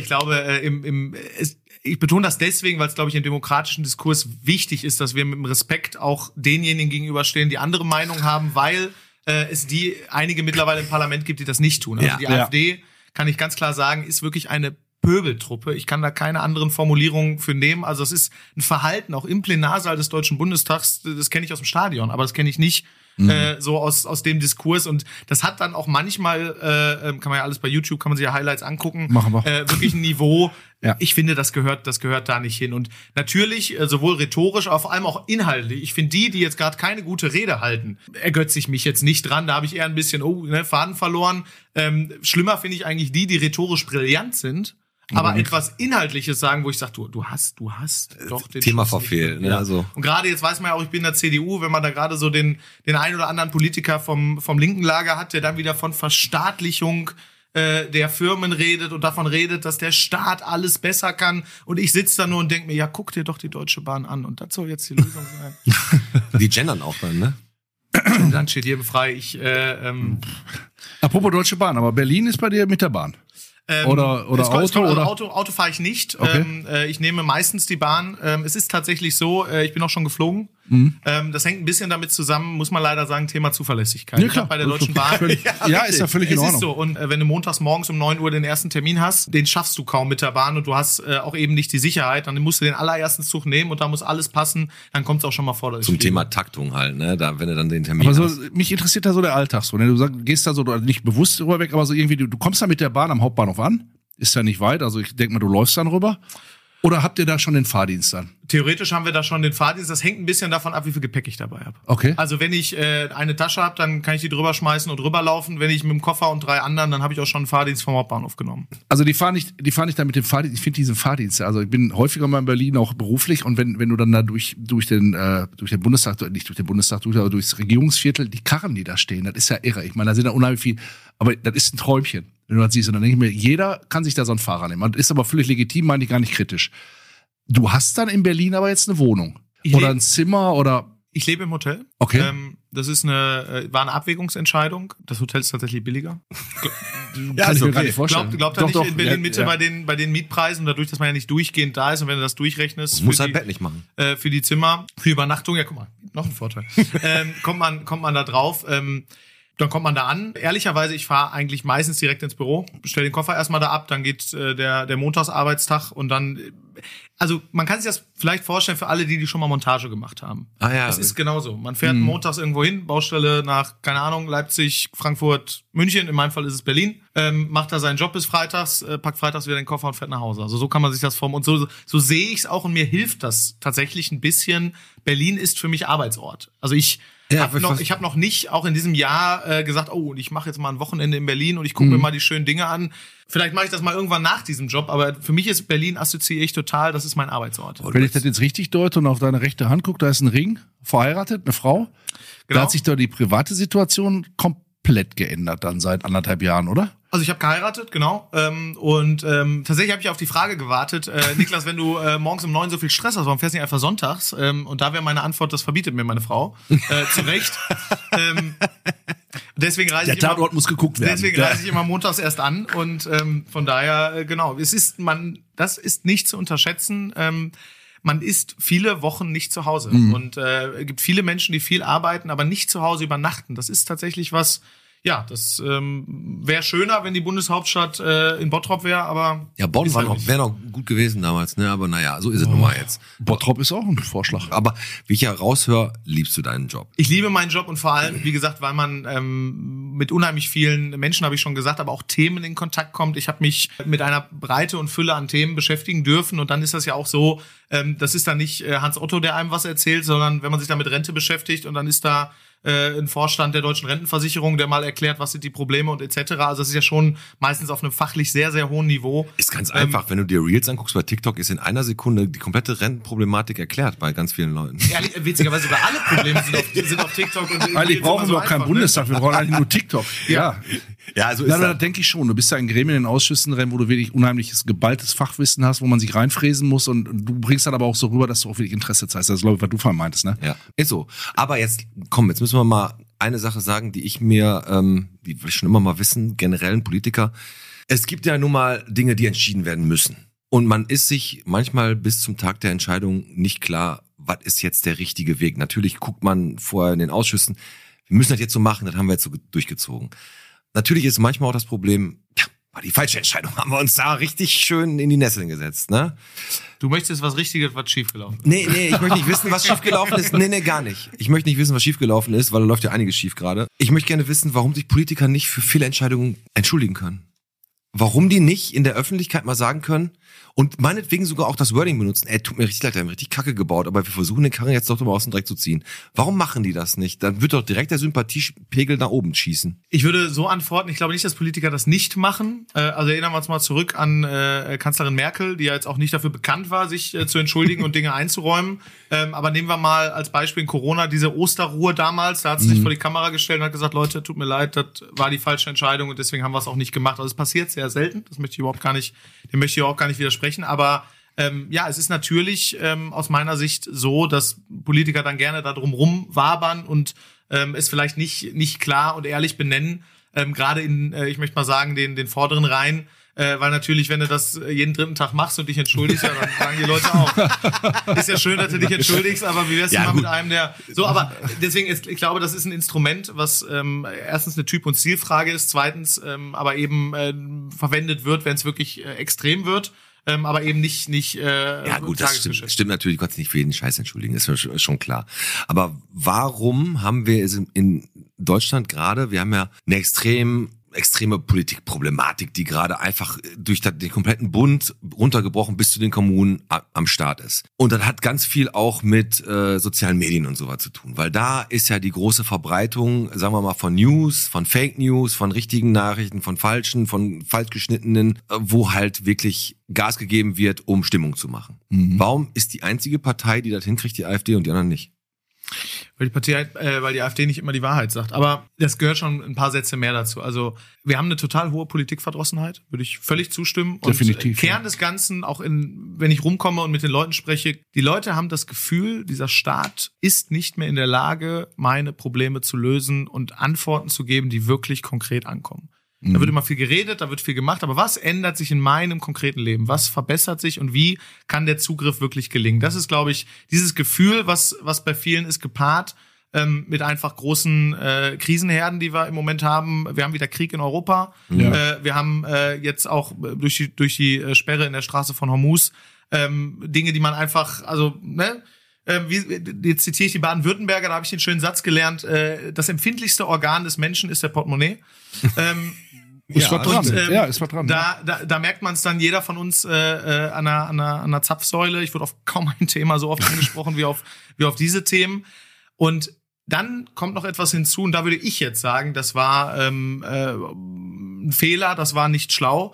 ich betone das deswegen, weil es, glaube ich, im demokratischen Diskurs wichtig ist, dass wir mit dem Respekt auch denjenigen gegenüberstehen, die andere Meinung haben, weil es einige mittlerweile im Parlament gibt, die das nicht tun. Also Ja. die AfD, kann ich ganz klar sagen, ist wirklich eine Pöbeltruppe. Ich kann da keine anderen Formulierungen für nehmen. Also es ist ein Verhalten auch im Plenarsaal des Deutschen Bundestags, das kenne ich aus dem Stadion, aber das kenne ich nicht so aus dem Diskurs. Und das hat dann auch manchmal, kann man ja alles bei YouTube, kann man sich ja Highlights angucken, Machen wir. wirklich ein Niveau. Ja. Ich finde, das gehört da nicht hin. Und natürlich, sowohl rhetorisch, aber vor allem auch inhaltlich. Ich finde, die jetzt gerade keine gute Rede halten, ergötze ich mich jetzt nicht dran. Da habe ich eher ein bisschen Faden verloren. Schlimmer finde ich eigentlich die rhetorisch brillant sind, aber etwas Inhaltliches sagen, wo ich sage, du hast doch den Thema Schuss nicht. verfehlt. Ne? Ja. Also. Und gerade jetzt weiß man ja auch, ich bin in der CDU, wenn man da gerade so den einen oder anderen Politiker vom linken Lager hat, der dann wieder von Verstaatlichung der Firmen redet und davon redet, dass der Staat alles besser kann. Und ich sitze da nur und denke mir, ja, guck dir doch die Deutsche Bahn an. Und das soll jetzt die Lösung sein. Die gendern auch dann, ne? Dann steht jedem frei. Apropos Deutsche Bahn, aber Berlin ist bei dir mit der Bahn. Oder es kommt, Auto? Oder? Auto fahre ich nicht. Okay. Ich nehme meistens die Bahn. Es ist tatsächlich so, ich bin auch schon geflogen. Das hängt ein bisschen damit zusammen, muss man leider sagen, Thema Zuverlässigkeit. Ja, Ich klar. hab bei der Deutschen Bahn. Ja, ist ja völlig in Es Ordnung. ist so. Und wenn du montags morgens um 9 Uhr den ersten Termin hast, den schaffst du kaum mit der Bahn und du hast auch eben nicht die Sicherheit, dann musst du den allerersten Zug nehmen und da muss alles passen, dann kommt es auch schon mal vor. Zum Thema Taktung halt, ne? Da, wenn du dann den Termin Aber so, hast. mich interessiert da so der Alltag so. Ne? Du gehst da so nicht bewusst drüber weg, aber so irgendwie, du kommst da mit der Bahn am Hauptbahnhof an, ist ja nicht weit, also ich denke mal, du läufst dann rüber. Oder habt ihr da schon den Fahrdienst dann? Theoretisch haben wir da schon den Fahrdienst. Das hängt ein bisschen davon ab, wie viel Gepäck ich dabei habe. Okay. Also wenn ich eine Tasche habe, dann kann ich die drüber schmeißen und rüberlaufen. Wenn ich mit dem Koffer und 3 anderen, dann habe ich auch schon einen Fahrdienst vom Hauptbahnhof genommen. Also die fahren nicht da mit dem Fahrdienst. Ich finde diesen Fahrdienst, also ich bin häufiger mal in Berlin, auch beruflich, und wenn du dann da durch den Bundestag, nicht durch den Bundestag, aber durchs Regierungsviertel, die Karren, die da stehen, das ist ja irre. Ich meine, da sind da unheimlich viel, aber das ist ein Träumchen, wenn du das siehst. Und dann denke ich mir, jeder kann sich da so einen Fahrer nehmen. Das ist aber völlig legitim, meine ich gar nicht kritisch. Du hast dann in Berlin aber jetzt eine Wohnung. Oder ein Zimmer oder... Ich lebe im Hotel. Okay. Das ist war eine Abwägungsentscheidung. Das Hotel ist tatsächlich billiger. Kann ich mir gar nicht vorstellen. Glaubt er nicht in Berlin-Mitte bei den Mietpreisen, dadurch, dass man ja nicht durchgehend da ist und wenn du das durchrechnest... Muss halt Bett nicht machen. Für die Zimmer, für Übernachtung, ja guck mal, noch ein Vorteil. Kommt man da drauf... Dann kommt man da an. Ehrlicherweise, ich fahre eigentlich meistens direkt ins Büro, stelle den Koffer erstmal da ab, dann geht der Montagsarbeitstag und dann, also man kann sich das vielleicht vorstellen für alle, die schon mal Montage gemacht haben. Ah ja. Das ist genauso. Man fährt montags irgendwo hin, Baustelle nach, keine Ahnung, Leipzig, Frankfurt, München, in meinem Fall ist es Berlin, macht da seinen Job bis freitags, packt freitags wieder den Koffer und fährt nach Hause. Also so kann man sich das vorstellen. Und so sehe ich es auch und mir hilft das tatsächlich ein bisschen. Berlin ist für mich Arbeitsort. Also ich habe noch nicht, auch in diesem Jahr, gesagt, oh, ich mache jetzt mal ein Wochenende in Berlin und ich gucke mir mal die schönen Dinge an. Vielleicht mache ich das mal irgendwann nach diesem Job, aber für mich ist Berlin, assoziiere ich total, das ist mein Arbeitsort. Wenn ich das jetzt richtig deute und auf deine rechte Hand gucke, da ist ein Ring, verheiratet, eine Frau. Genau. Da hat sich doch die private Situation komplett geändert dann seit 1,5 Jahren, oder? Also ich habe geheiratet, genau. Und tatsächlich habe ich auf die Frage gewartet, Niklas, wenn du morgens um 9 so viel Stress hast, warum fährst du nicht einfach sonntags? Und da wäre meine Antwort, das verbietet mir meine Frau. Zu Recht. Deswegen reise Der Tatort muss geguckt werden. Deswegen reise ich immer montags erst an. Und von daher, genau, das ist nicht zu unterschätzen. Man ist viele Wochen nicht zu Hause. Und es gibt viele Menschen, die viel arbeiten, aber nicht zu Hause übernachten. Das ist tatsächlich was... Ja, das wäre schöner, wenn die Bundeshauptstadt in Bottrop wäre, aber... Ja, Bonn wäre noch gut gewesen damals, ne? Aber naja, so ist es nun mal jetzt. Bottrop ist auch ein Vorschlag. Aber wie ich ja raushöre, liebst du deinen Job. Ich liebe meinen Job und vor allem, wie gesagt, weil man mit unheimlich vielen Menschen, habe ich schon gesagt, aber auch Themen in Kontakt kommt. Ich habe mich mit einer Breite und Fülle an Themen beschäftigen dürfen und dann ist das ja auch so, das ist dann nicht Hans Otto, der einem was erzählt, sondern wenn man sich da mit Rente beschäftigt und dann ist da ein Vorstand der Deutschen Rentenversicherung, der mal erklärt, was sind die Probleme und etc. Also das ist ja schon meistens auf einem fachlich sehr, sehr hohen Niveau. Ist ganz einfach, wenn du dir Reels anguckst bei TikTok, ist in einer Sekunde die komplette Rentenproblematik erklärt bei ganz vielen Leuten. Ehrlich, witzigerweise sogar alle Probleme sind auf TikTok. Und Eigentlich brauchen wir auch keinen Bundestag, wir brauchen eigentlich nur TikTok. Ja. Ja, so ist Ja, da das. denke ich schon. Du bist ja in Gremien, in Ausschüssen drin, wo du wirklich unheimliches, geballtes Fachwissen hast, wo man sich reinfräsen muss und du bringst dann aber auch so rüber, dass du auch wirklich Interesse zeigst. Das ist, glaube ich, was du vorhin meintest, ne? Ja, ist so. Aber jetzt müssen wir mal eine Sache sagen, die ich mir, die wir schon immer mal wissen, generellen Politiker. Es gibt ja nun mal Dinge, die entschieden werden müssen. Und man ist sich manchmal bis zum Tag der Entscheidung nicht klar, was ist jetzt der richtige Weg. Natürlich guckt man vorher in den Ausschüssen, wir müssen das jetzt so machen, das haben wir jetzt so durchgezogen. Natürlich ist manchmal auch das Problem, ja, Die falsche Entscheidung haben wir uns da richtig schön in die Nesseln gesetzt, ne? Du möchtest was Richtiges, was schiefgelaufen ist. Nee, ich möchte nicht wissen, was schiefgelaufen ist. Nee, gar nicht. Ich möchte nicht wissen, was schiefgelaufen ist, weil da läuft ja einiges schief gerade. Ich möchte gerne wissen, warum sich Politiker nicht für Fehlentscheidungen entschuldigen können. Warum die nicht in der Öffentlichkeit mal sagen können und meinetwegen sogar auch das Wording benutzen. Tut mir richtig leid, wir haben richtig Kacke gebaut, aber wir versuchen den Karren jetzt doch mal aus dem Dreck zu ziehen. Warum machen die das nicht? Dann wird doch direkt der Sympathiepegel nach oben schießen. Ich würde so antworten, ich glaube nicht, dass Politiker das nicht machen. Also erinnern wir uns mal zurück an Kanzlerin Merkel, die ja jetzt auch nicht dafür bekannt war, sich zu entschuldigen und Dinge einzuräumen. Aber nehmen wir mal als Beispiel in Corona diese Osterruhe damals. Da hat sie sich vor die Kamera gestellt und hat gesagt, Leute, tut mir leid, das war die falsche Entscheidung und deswegen haben wir es auch nicht gemacht. Also es passiert sehr selten, das möchte ich überhaupt gar nicht, dem möchte ich auch gar nicht widersprechen. Aber es ist natürlich aus meiner Sicht so, dass Politiker dann gerne da drum rumwabern und es vielleicht nicht klar und ehrlich benennen, gerade in, ich möchte mal sagen, den vorderen Reihen, weil natürlich, wenn du das jeden dritten Tag machst und dich entschuldigst, ja, dann sagen die Leute auch. Ist ja schön, dass du dich entschuldigst, aber wie wär's denn mal mit einem, der... So, aber deswegen, ich glaube, das ist ein Instrument, was erstens eine Typ- und Zielfrage ist, zweitens aber eben verwendet wird, wenn es wirklich extrem wird. Aber eben nicht ja gut, das stimmt natürlich, du kannst nicht für jeden Scheiß entschuldigen, das ist schon klar. Aber warum haben wir es in Deutschland gerade, wir haben ja eine extreme Politikproblematik, die gerade einfach durch den kompletten Bund runtergebrochen bis zu den Kommunen am Start ist. Und das hat ganz viel auch mit sozialen Medien und sowas zu tun, weil da ist ja die große Verbreitung, sagen wir mal, von News, von Fake News, von richtigen Nachrichten, von falschen, von falsch geschnittenen, wo halt wirklich Gas gegeben wird, um Stimmung zu machen. Warum ist die einzige Partei, die das hinkriegt, die AfD und die anderen nicht? Weil die AfD nicht immer die Wahrheit sagt. Aber das gehört schon ein paar Sätze mehr dazu. Also wir haben eine total hohe Politikverdrossenheit, würde ich völlig zustimmen. Und definitiv. Kern des Ganzen, auch wenn ich rumkomme und mit den Leuten spreche, die Leute haben das Gefühl, dieser Staat ist nicht mehr in der Lage, meine Probleme zu lösen und Antworten zu geben, die wirklich konkret ankommen. Da wird immer viel geredet, da wird viel gemacht, aber was ändert sich in meinem konkreten Leben? Was verbessert sich und wie kann der Zugriff wirklich gelingen? Das ist, glaube ich, dieses Gefühl, was bei vielen ist, gepaart mit einfach großen Krisenherden, die wir im Moment haben. Wir haben wieder Krieg in Europa. Ja. Wir haben jetzt auch durch die Sperre in der Straße von Hormuz Dinge, die man einfach, also, ne? Jetzt zitiere ich die Baden-Württemberger, da habe ich den schönen Satz gelernt, das empfindlichste Organ des Menschen ist der Portemonnaie. Ist was dran. Da merkt man es dann, jeder von uns an einer Zapfsäule. Ich wurde auf kaum ein Thema so oft angesprochen wie auf diese Themen. Und dann kommt noch etwas hinzu, und da würde ich jetzt sagen, das war ein Fehler, das war nicht schlau.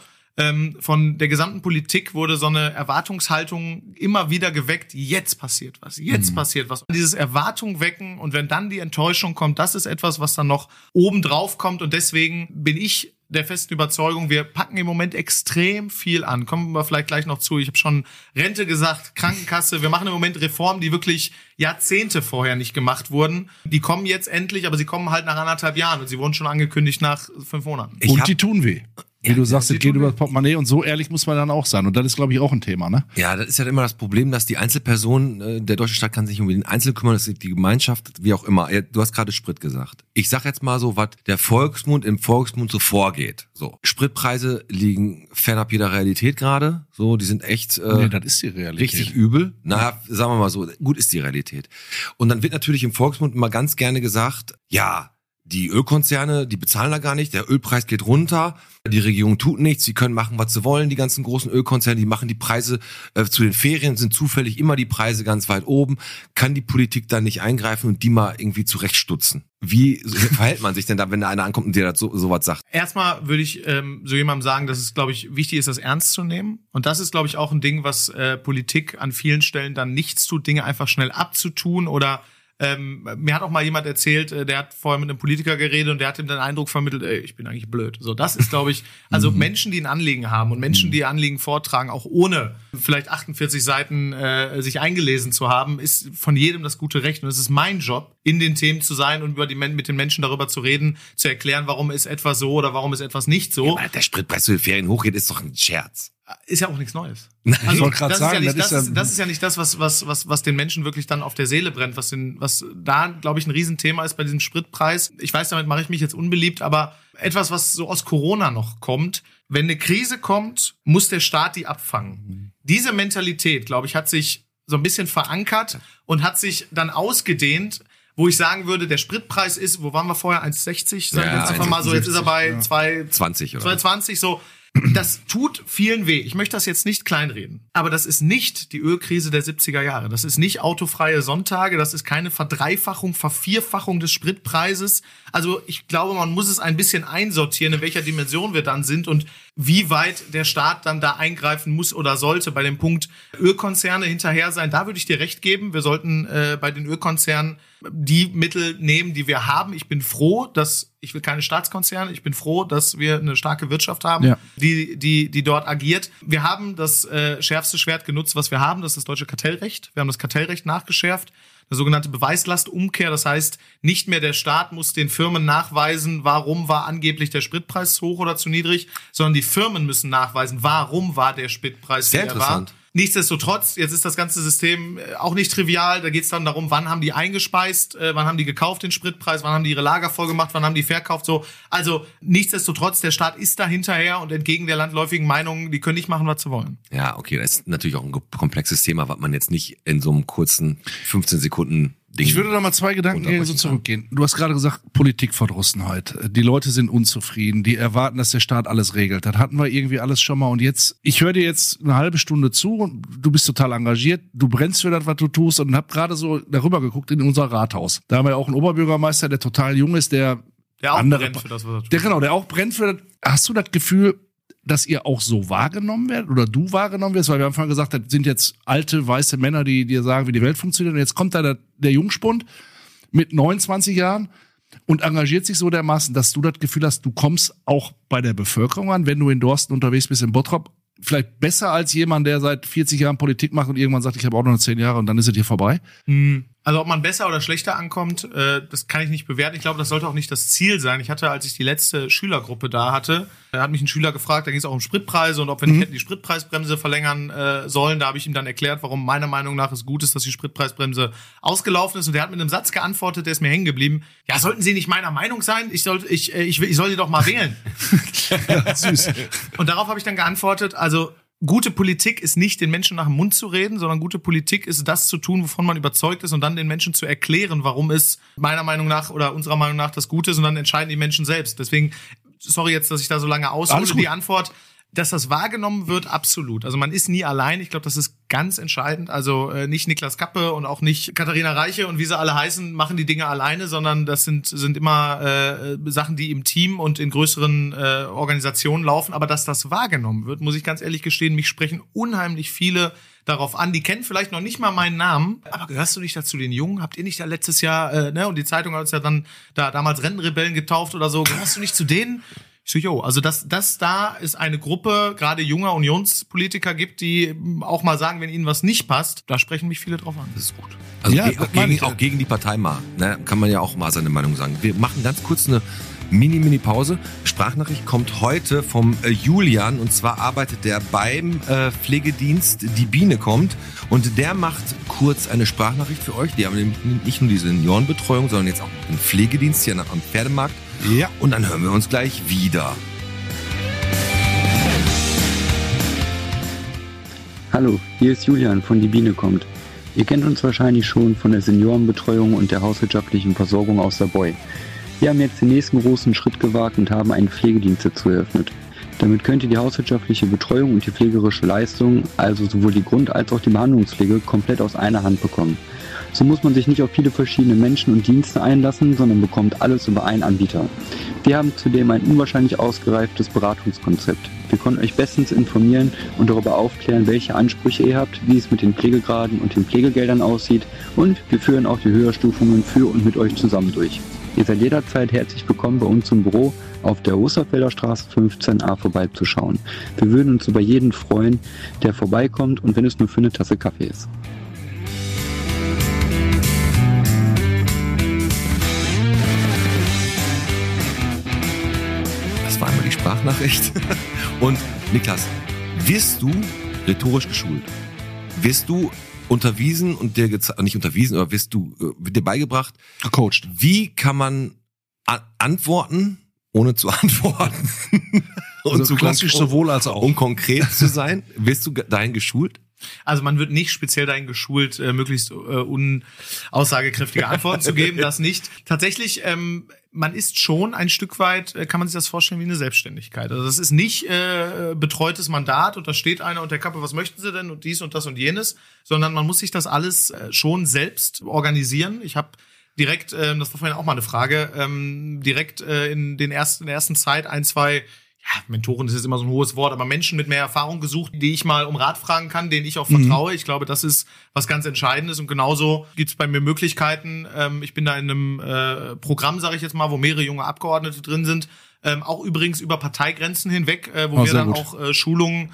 Von der gesamten Politik wurde so eine Erwartungshaltung immer wieder geweckt, jetzt passiert was. Dieses Erwartung wecken, und wenn dann die Enttäuschung kommt, das ist etwas, was dann noch oben drauf kommt, und deswegen bin ich der festen Überzeugung, wir packen im Moment extrem viel an. Kommen wir vielleicht gleich noch zu. Ich habe schon Rente gesagt, Krankenkasse. Wir machen im Moment Reformen, die wirklich Jahrzehnte vorher nicht gemacht wurden. Die kommen jetzt endlich, aber sie kommen halt nach 1,5 Jahren, und sie wurden schon angekündigt nach 5 Monaten. Und die tun weh. Wie du sagst, es geht über das Portemonnaie, und so ehrlich muss man dann auch sein. Und das ist, glaube ich, auch ein Thema, ne? Ja, das ist ja immer das Problem, dass die Einzelperson, der deutsche Staat kann sich nicht um den Einzelnen kümmern, das ist die Gemeinschaft, wie auch immer. Du hast gerade Sprit gesagt. Ich sag jetzt mal so, was der Volksmund im Volksmund so vorgeht. So, Spritpreise liegen fernab jeder Realität gerade. So, die sind echt das ist die Realität. Richtig übel. Na, sagen wir mal so, gut ist die Realität. Und dann wird natürlich im Volksmund immer ganz gerne gesagt, ja, die Ölkonzerne, die bezahlen da gar nicht, der Ölpreis geht runter, die Regierung tut nichts, sie können machen, was sie wollen, die ganzen großen Ölkonzerne, die machen die Preise zu den Ferien, sind zufällig immer die Preise ganz weit oben. Kann die Politik da nicht eingreifen und die mal irgendwie zurechtstutzen? Wie verhält man sich denn da, wenn da einer ankommt und dir sowas sagt? Erstmal würde ich so jemandem sagen, dass es, glaube ich, wichtig ist, das ernst zu nehmen. Und das ist, glaube ich, auch ein Ding, was Politik an vielen Stellen dann nichts tut, Dinge einfach schnell abzutun oder mir hat auch mal jemand erzählt, der hat vorher mit einem Politiker geredet und der hat ihm den Eindruck vermittelt, ich bin eigentlich blöd. So, das ist, glaube ich, also Menschen, die ein Anliegen haben und Menschen, die ihr Anliegen vortragen, auch ohne vielleicht 48 Seiten sich eingelesen zu haben, ist von jedem das gute Recht. Und es ist mein Job, in den Themen zu sein und mit den Menschen darüber zu reden, zu erklären, warum ist etwas so oder warum ist etwas nicht so. Ja, der Spritpreis zu den Ferien hochgeht, ist doch ein Scherz. Ist ja auch nichts Neues. Also, ich wollte gerade sagen, das ist ja nicht das, was den Menschen wirklich dann auf der Seele brennt, was da, glaube ich, ein Riesenthema ist bei diesem Spritpreis. Ich weiß, damit mache ich mich jetzt unbeliebt, aber etwas, was so aus Corona noch kommt, wenn eine Krise kommt, muss der Staat die abfangen. Diese Mentalität, glaube ich, hat sich so ein bisschen verankert und hat sich dann ausgedehnt, wo ich sagen würde, der Spritpreis ist, wo waren wir vorher, 1,60? Sag ich jetzt einfach mal so, jetzt ist er bei 2,20 oder 2,20 so. Das tut vielen weh. Ich möchte das jetzt nicht kleinreden. Aber das ist nicht die Ölkrise der 70er Jahre. Das ist nicht autofreie Sonntage. Das ist keine Verdreifachung, Vervierfachung des Spritpreises. Also ich glaube, man muss es ein bisschen einsortieren, in welcher Dimension wir dann sind und wie weit der Staat dann da eingreifen muss oder sollte. Bei dem Punkt Ölkonzerne hinterher sein, da würde ich dir recht geben. Wir sollten bei den Ölkonzernen die Mittel nehmen, die wir haben. Ich bin froh, ich will keine Staatskonzerne, ich bin froh, dass wir eine starke Wirtschaft haben, die dort agiert. Wir haben das schärfste Schwert genutzt, was wir haben, das ist das deutsche Kartellrecht. Wir haben das Kartellrecht nachgeschärft. Eine sogenannte Beweislastumkehr, das heißt, nicht mehr der Staat muss den Firmen nachweisen, warum war angeblich der Spritpreis zu hoch oder zu niedrig, sondern die Firmen müssen nachweisen, warum war der Spritpreis sehr interessant. War. Nichtsdestotrotz, jetzt ist das ganze System auch nicht trivial. Da geht es dann darum, wann haben die eingespeist, wann haben die gekauft den Spritpreis, wann haben die ihre Lager voll gemacht, wann haben die verkauft. So. Also nichtsdestotrotz, der Staat ist da hinterher und entgegen der landläufigen Meinung, die können nicht machen, was sie wollen. Ja, okay, das ist natürlich auch ein komplexes Thema, was man jetzt nicht in so einem kurzen 15 Sekunden Ding. Ich würde da mal 2 Gedanken so zurückgehen. Du hast gerade gesagt, Politikverdrossenheit. Die Leute sind unzufrieden, die erwarten, dass der Staat alles regelt. Das hatten wir irgendwie alles schon mal. Und jetzt, ich höre dir jetzt eine halbe Stunde zu und du bist total engagiert, du brennst für das, was du tust und hab gerade so darüber geguckt in unser Rathaus. Da haben wir auch einen Oberbürgermeister, der total jung ist, der auch andere, brennt für das, was er tut. Der auch brennt für das. Hast du das Gefühl, dass ihr auch so wahrgenommen werdet oder du wahrgenommen wirst? Weil wir haben vorhin gesagt, das sind jetzt alte, weiße Männer, die dir sagen, wie die Welt funktioniert. Und jetzt kommt da der Jungspund mit 29 Jahren und engagiert sich so dermaßen, dass du das Gefühl hast, du kommst auch bei der Bevölkerung an, wenn du in Dorsten unterwegs bist, in Bottrop, vielleicht besser als jemand, der seit 40 Jahren Politik macht und irgendwann sagt, ich habe auch noch 10 Jahre und dann ist es hier vorbei? Also ob man besser oder schlechter ankommt, das kann ich nicht bewerten. Ich glaube, das sollte auch nicht das Ziel sein. Ich hatte, als ich die letzte Schülergruppe da hatte, hat mich ein Schüler gefragt, da ging es auch um Spritpreise und ob wir nicht hätten die Spritpreisbremse verlängern sollen. Da habe ich ihm dann erklärt, warum meiner Meinung nach es gut ist, dass die Spritpreisbremse ausgelaufen ist. Und der hat mit einem Satz geantwortet, der ist mir hängen geblieben. Ja, sollten Sie nicht meiner Meinung sein? Ich soll Sie doch mal wählen. Ja, süß. Und darauf habe ich dann geantwortet, also gute Politik ist nicht, den Menschen nach dem Mund zu reden, sondern gute Politik ist, das zu tun, wovon man überzeugt ist und dann den Menschen zu erklären, warum es meiner Meinung nach oder unserer Meinung nach das Gute ist und dann entscheiden die Menschen selbst. Deswegen, sorry jetzt, dass ich da so lange aushole. Die Antwort, dass das wahrgenommen wird, absolut. Also man ist nie allein. Ich glaube, das ist ganz entscheidend. Also nicht Niklas Kappe und auch nicht Katharina Reiche und wie sie alle heißen, machen die Dinge alleine, sondern das sind immer Sachen, die im Team und in größeren Organisationen laufen. Aber dass das wahrgenommen wird, muss ich ganz ehrlich gestehen, mich sprechen unheimlich viele darauf an. Die kennen vielleicht noch nicht mal meinen Namen, aber gehörst du nicht dazu den Jungen? Habt ihr nicht da letztes Jahr, und die Zeitung hat es ja dann da damals Rentenrebellen getauft oder so, gehörst du nicht zu denen? Ich so, jo, also dass da ist eine Gruppe, gerade junger Unionspolitiker gibt, die auch mal sagen, wenn ihnen was nicht passt, da sprechen mich viele drauf an. Das ist gut. Also ja, auch gegen die Partei mal, ne, kann man ja auch mal seine Meinung sagen. Wir machen ganz kurz eine Mini-Pause. Sprachnachricht kommt heute vom Julian und zwar arbeitet der beim Pflegedienst Die Biene kommt und der macht kurz eine Sprachnachricht für euch. Die haben nämlich nicht nur die Seniorenbetreuung, sondern jetzt auch den Pflegedienst hier am Pferdemarkt. Ja. Und dann hören wir uns gleich wieder. Hallo, hier ist Julian von Die Biene kommt. Ihr kennt uns wahrscheinlich schon von der Seniorenbetreuung und der hauswirtschaftlichen Versorgung aus Saarbreu. Wir haben jetzt den nächsten großen Schritt gewagt und haben einen Pflegedienst dazu eröffnet. Damit könnt ihr die hauswirtschaftliche Betreuung und die pflegerische Leistung, also sowohl die Grund- als auch die Behandlungspflege, komplett aus einer Hand bekommen. So muss man sich nicht auf viele verschiedene Menschen und Dienste einlassen, sondern bekommt alles über einen Anbieter. Wir haben zudem ein unwahrscheinlich ausgereiftes Beratungskonzept. Wir können euch bestens informieren und darüber aufklären, welche Ansprüche ihr habt, wie es mit den Pflegegraden und den Pflegegeldern aussieht und wir führen auch die Höherstufungen für und mit euch zusammen durch. Ihr seid jederzeit herzlich willkommen bei uns im Büro auf der Osterfelder Straße 15a vorbeizuschauen. Wir würden uns über jeden freuen, der vorbeikommt und wenn es nur für eine Tasse Kaffee ist. Einmal die Sprachnachricht. Und Niklas, wirst du rhetorisch geschult? Wirst du unterwiesen und dir nicht unterwiesen, aber wird dir beigebracht, gecoacht? Wie kann man antworten, ohne zu antworten? Also klassisch sowohl als auch. Um konkret zu sein, wirst du dahin geschult? Also man wird nicht speziell dahin geschult, möglichst unaussagekräftige Antworten zu geben, das nicht. Tatsächlich, man ist schon ein Stück weit, kann man sich das vorstellen, wie eine Selbstständigkeit. Also das ist nicht betreutes Mandat und da steht einer unter der Kappe, was möchten Sie denn und dies und das und jenes, sondern man muss sich das alles schon selbst organisieren. Ich habe direkt, das war vorhin auch mal eine Frage, direkt in der ersten Zeit 1, 2 Mentoren ist jetzt immer so ein hohes Wort, aber Menschen mit mehr Erfahrung gesucht, die ich mal um Rat fragen kann, denen ich auch vertraue. Ich glaube, das ist was ganz Entscheidendes und genauso gibt's bei mir Möglichkeiten. Ich bin da in einem Programm, sage ich jetzt mal, wo mehrere junge Abgeordnete drin sind, auch übrigens über Parteigrenzen hinweg, wo wir dann auch Schulungen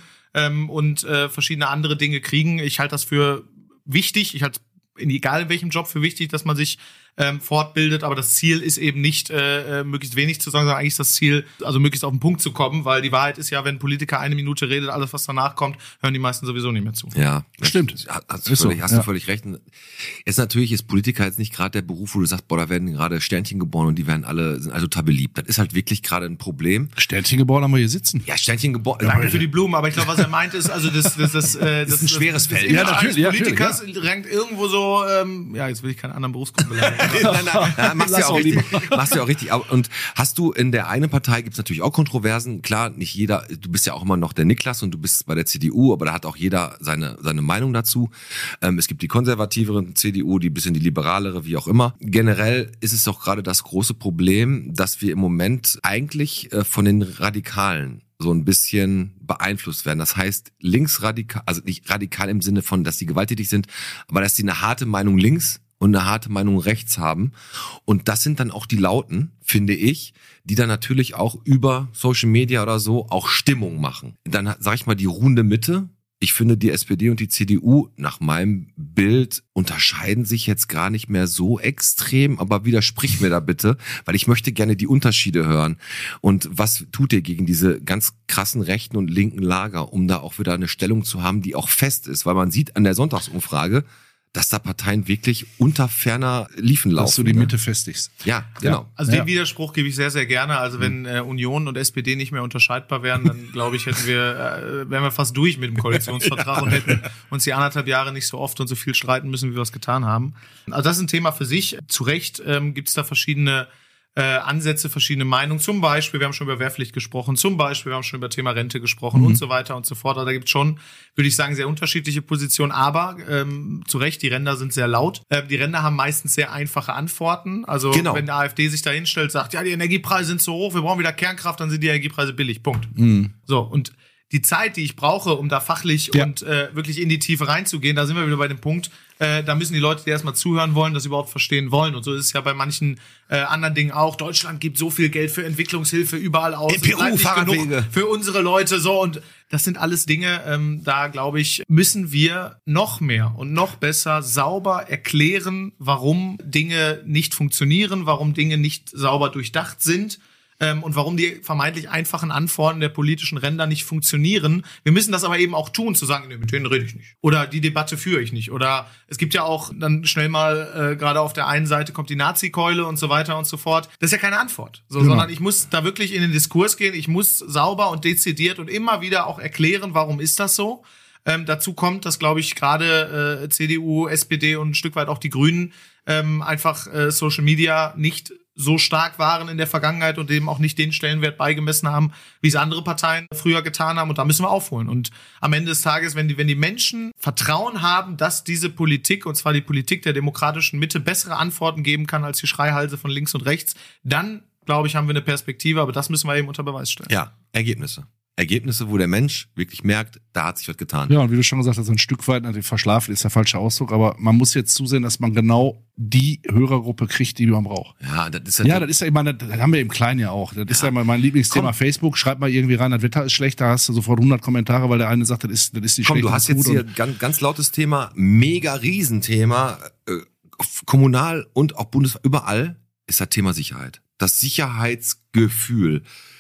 und verschiedene andere Dinge kriegen. Ich halte das für wichtig, ich halte egal in welchem Job für wichtig, dass man sich fortbildet, aber das Ziel ist eben nicht möglichst wenig zu sagen, sondern eigentlich ist das Ziel, also möglichst auf den Punkt zu kommen, weil die Wahrheit ist ja, wenn ein Politiker 1 Minute redet, alles was danach kommt, hören die meisten sowieso nicht mehr zu. Ja, stimmt. Hast du völlig recht. Jetzt natürlich ist Politiker jetzt nicht gerade der Beruf, wo du sagst, boah, da werden gerade Sternchen geboren und die sind alle total beliebt. Das ist halt wirklich gerade ein Problem. Sternchen geboren haben wir hier sitzen. Ja, Sternchen geboren. Danke für die Blumen, aber ich glaube, was er meint ist, also das ist ein schweres Feld. Ja, natürlich. Politikers rankt irgendwo so, jetzt will ich keinen anderen Berufsgruppen beleidigen. Nein, machst du ja auch richtig. Und hast du in der einen Partei, gibt's natürlich auch Kontroversen. Klar, nicht jeder, du bist ja auch immer noch der Niklas und du bist bei der CDU, aber da hat auch jeder seine Meinung dazu. Es gibt die konservativere CDU, die bisschen die liberalere, wie auch immer. Generell ist es doch gerade das große Problem, dass wir im Moment eigentlich von den Radikalen so ein bisschen beeinflusst werden. Das heißt, linksradikal, also nicht radikal im Sinne von, dass die gewalttätig sind, aber dass die eine harte Meinung links und eine harte Meinung rechts haben. Und das sind dann auch die Lauten, finde ich, die dann natürlich auch über Social Media oder so auch Stimmung machen. Dann sag ich mal die ruhende Mitte. Ich finde, die SPD und die CDU nach meinem Bild unterscheiden sich jetzt gar nicht mehr so extrem, aber widersprich mir da bitte, weil ich möchte gerne die Unterschiede hören. Und was tut ihr gegen diese ganz krassen rechten und linken Lager, um da auch wieder eine Stellung zu haben, die auch fest ist? Weil man sieht an der Sonntagsumfrage, dass da Parteien wirklich unter ferner Liefen laufen. Dass du die Mitte festigst. Ja, genau. Ja. Also den Widerspruch gebe ich sehr, sehr gerne. Also wenn Union und SPD nicht mehr unterscheidbar wären, dann glaube ich, wären wir fast durch mit dem Koalitionsvertrag und hätten uns die 1,5 Jahre nicht so oft und so viel streiten müssen, wie wir es getan haben. Also das ist ein Thema für sich. Zu Recht gibt es da verschiedene Ansätze, verschiedene Meinungen. Zum Beispiel, wir haben schon über Wehrpflicht gesprochen, wir haben schon über Thema Rente gesprochen und so weiter und so fort. Also da gibt es schon, würde ich sagen, sehr unterschiedliche Positionen. Aber zu Recht, die Ränder sind sehr laut. Die Ränder haben meistens sehr einfache Antworten. Also wenn der AfD sich da hinstellt, sagt, ja, die Energiepreise sind zu hoch, wir brauchen wieder Kernkraft, dann sind die Energiepreise billig. Punkt. So, und die Zeit, die ich brauche, um da fachlich und wirklich in die Tiefe reinzugehen, da sind wir wieder bei dem Punkt, da müssen die Leute, die erstmal zuhören wollen, das überhaupt verstehen wollen. Und so ist es ja bei manchen anderen Dingen auch. Deutschland gibt so viel Geld für Entwicklungshilfe überall aus. In Peru Fahrradwege. Für unsere Leute so. Und das sind alles Dinge, da glaube ich, müssen wir noch mehr und noch besser sauber erklären, warum Dinge nicht funktionieren, warum Dinge nicht sauber durchdacht sind. Und warum die vermeintlich einfachen Antworten der politischen Ränder nicht funktionieren. Wir müssen das aber eben auch tun, zu sagen, nee, mit denen rede ich nicht. Oder die Debatte führe ich nicht. Oder es gibt ja auch dann schnell mal, gerade auf der einen Seite kommt die Nazi-Keule und so weiter und so fort. Das ist ja keine Antwort. Sondern ich muss da wirklich in den Diskurs gehen. Ich muss sauber und dezidiert und immer wieder auch erklären, warum ist das so. Dazu kommt, dass, glaube ich, gerade CDU, SPD und ein Stück weit auch die Grünen einfach Social Media nicht so stark waren in der Vergangenheit und eben auch nicht den Stellenwert beigemessen haben, wie es andere Parteien früher getan haben. Und da müssen wir aufholen. Und am Ende des Tages, wenn die Menschen Vertrauen haben, dass diese Politik, und zwar die Politik der demokratischen Mitte, bessere Antworten geben kann als die Schreihalse von links und rechts, dann, glaube ich, haben wir eine Perspektive. Aber das müssen wir eben unter Beweis stellen. Ja, Ergebnisse, wo der Mensch wirklich merkt, da hat sich was getan. Ja, und wie du schon gesagt hast, ein Stück weit, natürlich verschlafen ist der falsche Ausdruck, aber man muss jetzt zusehen, dass man genau die Hörergruppe kriegt, die man braucht. Ja, das ist ja, das ist ja immer, das haben wir im Kleinen ja auch. Das ist ja mein Lieblingsthema. Facebook, schreib mal irgendwie rein, das Wetter ist schlecht, da hast du sofort 100 Kommentare, weil der eine sagt, das ist nicht schlecht. Du hast jetzt hier ganz lautes Thema, mega Riesenthema, kommunal und auch bundesweit, überall ist das Thema Sicherheit. Das Sicherheitsgefühl.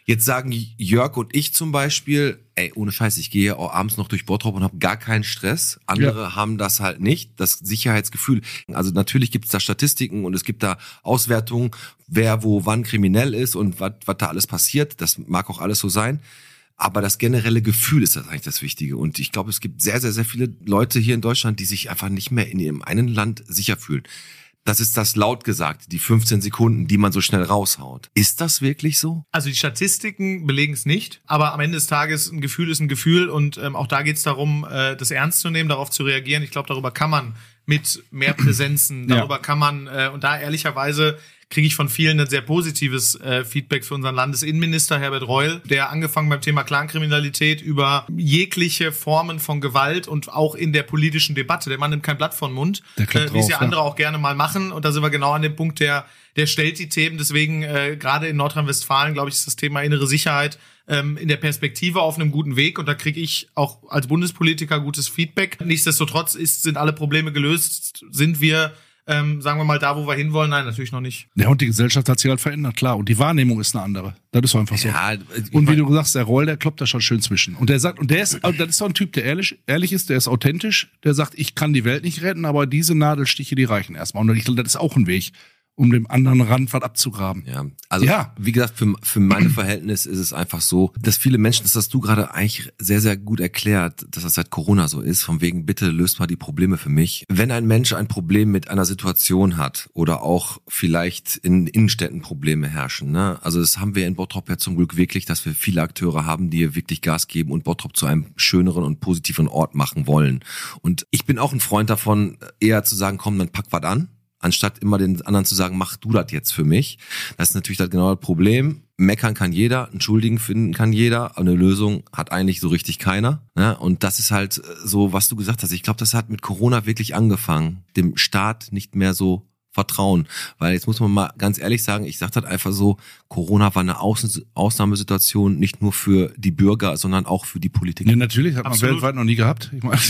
Jetzt sagen Jörg und ich zum Beispiel, ey, ohne Scheiß, ich gehe auch abends noch durch Bottrop und habe gar keinen Stress. Andere haben das halt nicht, das Sicherheitsgefühl. Also natürlich gibt es da Statistiken und es gibt da Auswertungen, wer wo wann kriminell ist und was da alles passiert. Das mag auch alles so sein. Aber das generelle Gefühl ist das eigentlich das Wichtige. Und ich glaube, es gibt sehr, sehr, sehr viele Leute hier in Deutschland, die sich einfach nicht mehr in ihrem einen Land sicher fühlen. Das ist das laut gesagt, die 15 Sekunden, die man so schnell raushaut. Ist das wirklich so? Also die Statistiken belegen es nicht, aber am Ende des Tages ein Gefühl ist ein Gefühl und auch da geht es darum, das ernst zu nehmen, darauf zu reagieren. Ich glaube, darüber kann man mit mehr Präsenzen, darüber kann man, und da ehrlicherweise kriege ich von vielen ein sehr positives Feedback für unseren Landesinnenminister Herbert Reul, der angefangen beim Thema Clankriminalität über jegliche Formen von Gewalt und auch in der politischen Debatte, der Mann nimmt kein Blatt vor den Mund, wie es ja andere auch gerne mal machen, und da sind wir genau an dem Punkt, der stellt die Themen, deswegen gerade in Nordrhein-Westfalen, glaube ich, ist das Thema innere Sicherheit in der Perspektive auf einem guten Weg, und da kriege ich auch als Bundespolitiker gutes Feedback. Nichtsdestotrotz sind alle Probleme gelöst, sind wir sagen wir mal, da, wo wir hinwollen? Nein, natürlich noch nicht. Ja, und die Gesellschaft hat sich halt verändert, klar. Und die Wahrnehmung ist eine andere. Das ist einfach so. Ja, und wie du sagst, der Roll, der kloppt da schon schön zwischen. Und der sagt, und das ist so ein Typ, der ehrlich ist, der ist authentisch, der sagt, ich kann die Welt nicht retten, aber diese Nadelstiche, die reichen erstmal. Und ich glaube, das ist auch ein Weg, um dem anderen Rand was abzugraben. Ja, also wie gesagt, für meine Verhältnisse ist es einfach so, dass viele Menschen, das hast du gerade eigentlich sehr, sehr gut erklärt, dass das seit Corona so ist, von wegen, bitte löst mal die Probleme für mich. Wenn ein Mensch ein Problem mit einer Situation hat oder auch vielleicht in Innenstädten Probleme herrschen, ne? Also das haben wir in Bottrop ja zum Glück wirklich, dass wir viele Akteure haben, die hier wirklich Gas geben und Bottrop zu einem schöneren und positiveren Ort machen wollen. Und ich bin auch ein Freund davon, eher zu sagen, komm, dann pack was an, anstatt immer den anderen zu sagen, mach du das jetzt für mich. Das ist natürlich das genau das Problem. Meckern kann jeder, einen Schuldigen finden kann jeder, eine Lösung hat eigentlich so richtig keiner. Ne? Und das ist halt so, was du gesagt hast. Ich glaube, das hat mit Corona wirklich angefangen, dem Staat nicht mehr so vertrauen. Weil jetzt muss man mal ganz ehrlich sagen, ich sage das einfach so, Corona war eine Ausnahmesituation, nicht nur für die Bürger, sondern auch für die Politiker. Ja, natürlich, hat man weltweit noch nie gehabt. Ich meine...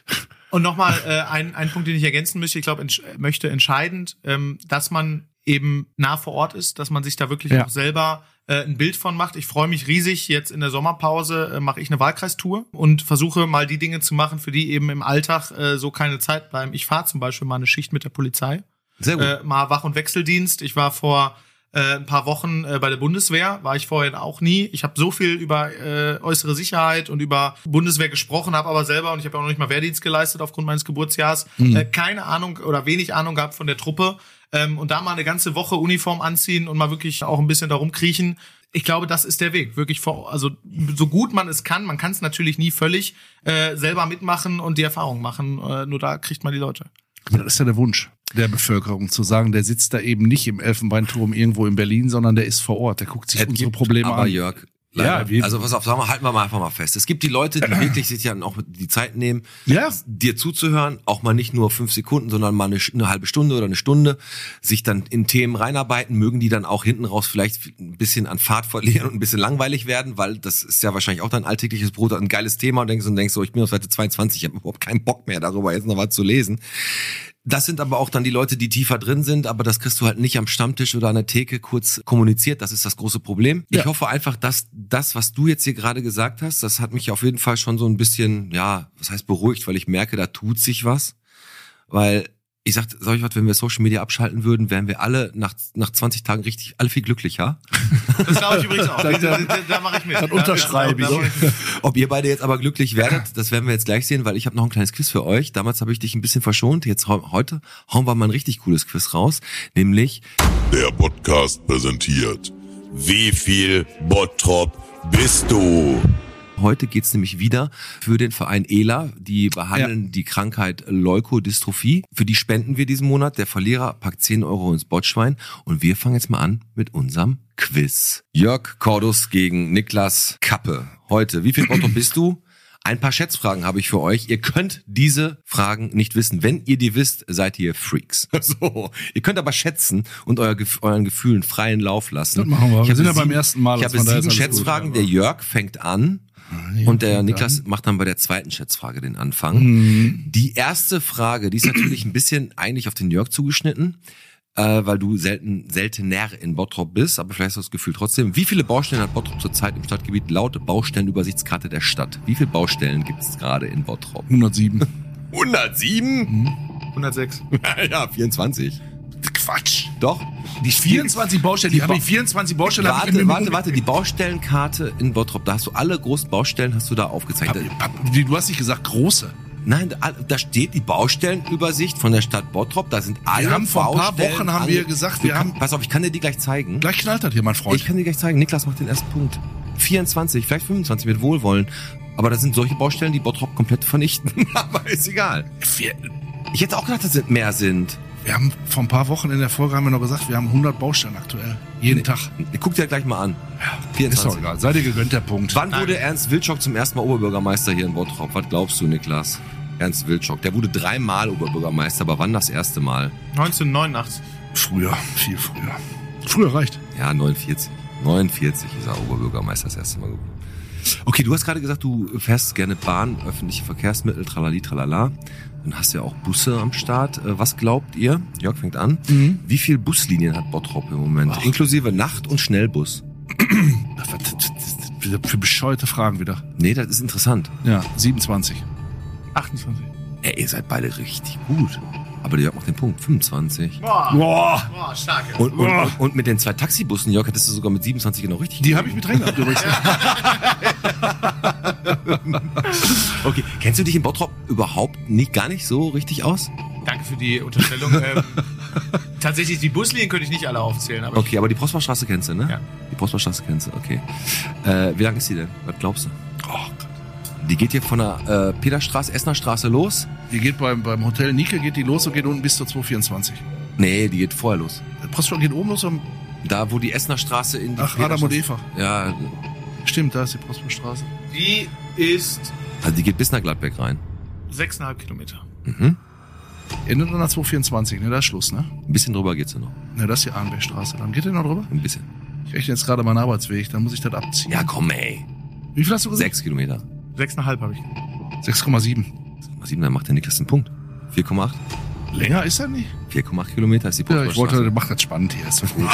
Und nochmal ein Punkt, den ich ergänzen möchte, ich glaube, möchte entscheidend, dass man eben nah vor Ort ist, dass man sich da wirklich auch selber ein Bild von macht. Ich freue mich riesig, jetzt in der Sommerpause mache ich eine Wahlkreistour und versuche mal die Dinge zu machen, für die eben im Alltag so keine Zeit bleiben. Ich fahre zum Beispiel mal eine Schicht mit der Polizei. Sehr gut. Mal Wach- und Wechseldienst. Ich war vor ein paar Wochen bei der Bundeswehr, war ich vorher auch nie. Ich habe so viel über äußere Sicherheit und über Bundeswehr gesprochen, habe aber selber, und ich habe auch noch nicht mal Wehrdienst geleistet aufgrund meines Geburtsjahrs, keine Ahnung oder wenig Ahnung gehabt von der Truppe. Und da mal eine ganze Woche Uniform anziehen und mal wirklich auch ein bisschen darum kriechen. Ich glaube, das ist der Weg. Wirklich, also so gut man es kann es natürlich nie völlig selber mitmachen und die Erfahrung machen. Nur da kriegt man die Leute. Das ist ja der Wunsch der Bevölkerung, zu sagen, der sitzt da eben nicht im Elfenbeinturm irgendwo in Berlin, sondern der ist vor Ort, der guckt sich unsere Probleme an. Aber Jörg, also pass auf, halten wir mal einfach mal fest. Es gibt die Leute, die wirklich sich ja auch die Zeit nehmen, dir zuzuhören, auch mal nicht nur 5 Sekunden, sondern mal eine halbe Stunde oder eine Stunde, sich dann in Themen reinarbeiten, mögen die dann auch hinten raus vielleicht ein bisschen an Fahrt verlieren und ein bisschen langweilig werden, weil das ist ja wahrscheinlich auch dein alltägliches Brot, ein geiles Thema, und denkst so, ich bin auf Seite 22, ich habe überhaupt keinen Bock mehr darüber, jetzt noch was zu lesen. Das sind aber auch dann die Leute, die tiefer drin sind, aber das kriegst du halt nicht am Stammtisch oder an der Theke kurz kommuniziert. Das ist das große Problem. Ja. Ich hoffe einfach, dass das, was du jetzt hier gerade gesagt hast, das hat mich auf jeden Fall schon so ein bisschen, was heißt beruhigt, weil ich merke, da tut sich was. Weil ich sag euch was, wenn wir Social Media abschalten würden, wären wir alle nach 20 Tagen alle viel glücklicher. Das glaube ich übrigens auch. Da mache ich mit. Dann unterschreibe ich. Ob ihr beide jetzt aber glücklich werdet, das werden wir jetzt gleich sehen, weil ich habe noch ein kleines Quiz für euch. Damals habe ich dich ein bisschen verschont. Jetzt heute hauen wir mal ein richtig cooles Quiz raus. Nämlich... Der Podcast präsentiert. Wie viel Bottrop bist du? Heute geht's nämlich wieder für den Verein ELA. Die behandeln die Krankheit Leukodystrophie. Für die spenden wir diesen Monat. Der Verlierer packt 10 Euro ins Botschwein. Und wir fangen jetzt mal an mit unserem Quiz. Jörg Cordus gegen Niklas Kappe. Heute, wie viel Bottrop bist du? Ein paar Schätzfragen habe ich für euch. Ihr könnt diese Fragen nicht wissen. Wenn ihr die wisst, seid ihr Freaks. So. Ihr könnt aber schätzen und euren Gefühlen freien Lauf lassen. Das machen wir. Wir sind ja beim ersten Mal. Ich habe 7 Schätzfragen. Der Jörg fängt an. Und der Niklas macht dann bei der zweiten Schätzfrage den Anfang. Die erste Frage, die ist natürlich ein bisschen eigentlich auf den Jörg zugeschnitten. weil du seltener in Bottrop bist, aber vielleicht hast du das Gefühl trotzdem. Wie viele Baustellen hat Bottrop zurzeit im Stadtgebiet laut Baustellenübersichtskarte der Stadt? Wie viele Baustellen gibt es gerade in Bottrop? 107. 107? 106. Ja, 24. Quatsch. Doch. Die 24 Baustellen, die haben die 24 Baustellen. Warte, die Baustellenkarte in Bottrop, da hast du alle großen Baustellen, hast du da aufgezeichnet. Du hast nicht gesagt große. Nein, da steht die Baustellenübersicht von der Stadt Bottrop, da sind alle Wir haben vor ein paar Baustellen Wochen haben wir gesagt, wir haben... Pass auf, ich kann dir die gleich zeigen. Gleich knallt das hier, mein Freund. Ich kann dir gleich zeigen. Niklas macht den ersten Punkt. 24, vielleicht 25 mit Wohlwollen. Aber das sind solche Baustellen, die Bottrop komplett vernichten. Aber ist egal. Ich hätte auch gedacht, dass es mehr sind. Wir haben vor ein paar Wochen in der Folge haben wir noch gesagt, wir haben 100 Baustellen aktuell. Jeden Tag. Guck dir gleich mal an. Ja, 24. ist doch egal. Sei dir gegönnt, der Punkt. Wann wurde Ernst Wilczok zum ersten Mal Oberbürgermeister hier in Bottrop? Was glaubst du, Niklas? Ernst Wilczok. Der wurde 3-mal Oberbürgermeister, aber wann das erste Mal? 1989. Früher, viel früher. Früher reicht. Ja, 49. 49 ist er Oberbürgermeister das erste Mal geworden. Okay, du hast gerade gesagt, du fährst gerne Bahn, öffentliche Verkehrsmittel, tralali, tralala. Dann hast du ja auch Busse am Start. Was glaubt ihr? Jörg fängt an. Wie viele Buslinien hat Bottrop im Moment? Ach. Inklusive Nacht- und Schnellbus. Für bescheuerte Fragen wieder. Nee, das ist interessant. Ja, 27. 28. Ey, ihr seid beide richtig gut. Aber der Jörg macht den Punkt. 25. Boah. Boah, stark. Und mit den 2 Taxibussen, Jörg, hättest du sogar mit 27 genau richtig. Die habe ich mit drin gehabt übrigens. Okay, kennst du dich in Bottrop überhaupt gar nicht so richtig aus? Danke für die Unterstellung. Tatsächlich, die Buslinien könnte ich nicht alle aufzählen. Aber Okay, aber die Prosperstraße kennst du, ne? Ja. Die Prosperstraße kennst du, okay. Wie lang ist die denn? Was glaubst du? Oh Gott. Die geht hier von der Peterstraße, Essener Straße los? Die geht beim Hotel Nike geht die los und geht unten bis zur 224. Nee, die geht vorher los. Der Poststraße geht oben los am... Da, wo die Essener Straße in die Ach, Adam und Eva. Ja, Stimmt, da ist die Prosperstraße. die ist also die geht bis nach Gladbeck rein. 6,5 Kilometer. Mhm. Endet an der 224, ne? Da ist Schluss, ne? Ein bisschen drüber geht's ja noch. Ne, das ist die Arnbergstraße. Dann geht der noch drüber? Ein bisschen. Ich rechne jetzt gerade meinen Arbeitsweg, dann muss ich das abziehen. Ja, komm, ey. Wie viel hast du gesagt? 6 Kilometer. 6,5 habe ich. 6,7. 7, dann macht der Niklas den Punkt. 4,8. Länger ist er nicht? 4,8 Kilometer ist die Ja, ich Prosperstraße. wollte, mach das spannend hier. Ist so gut.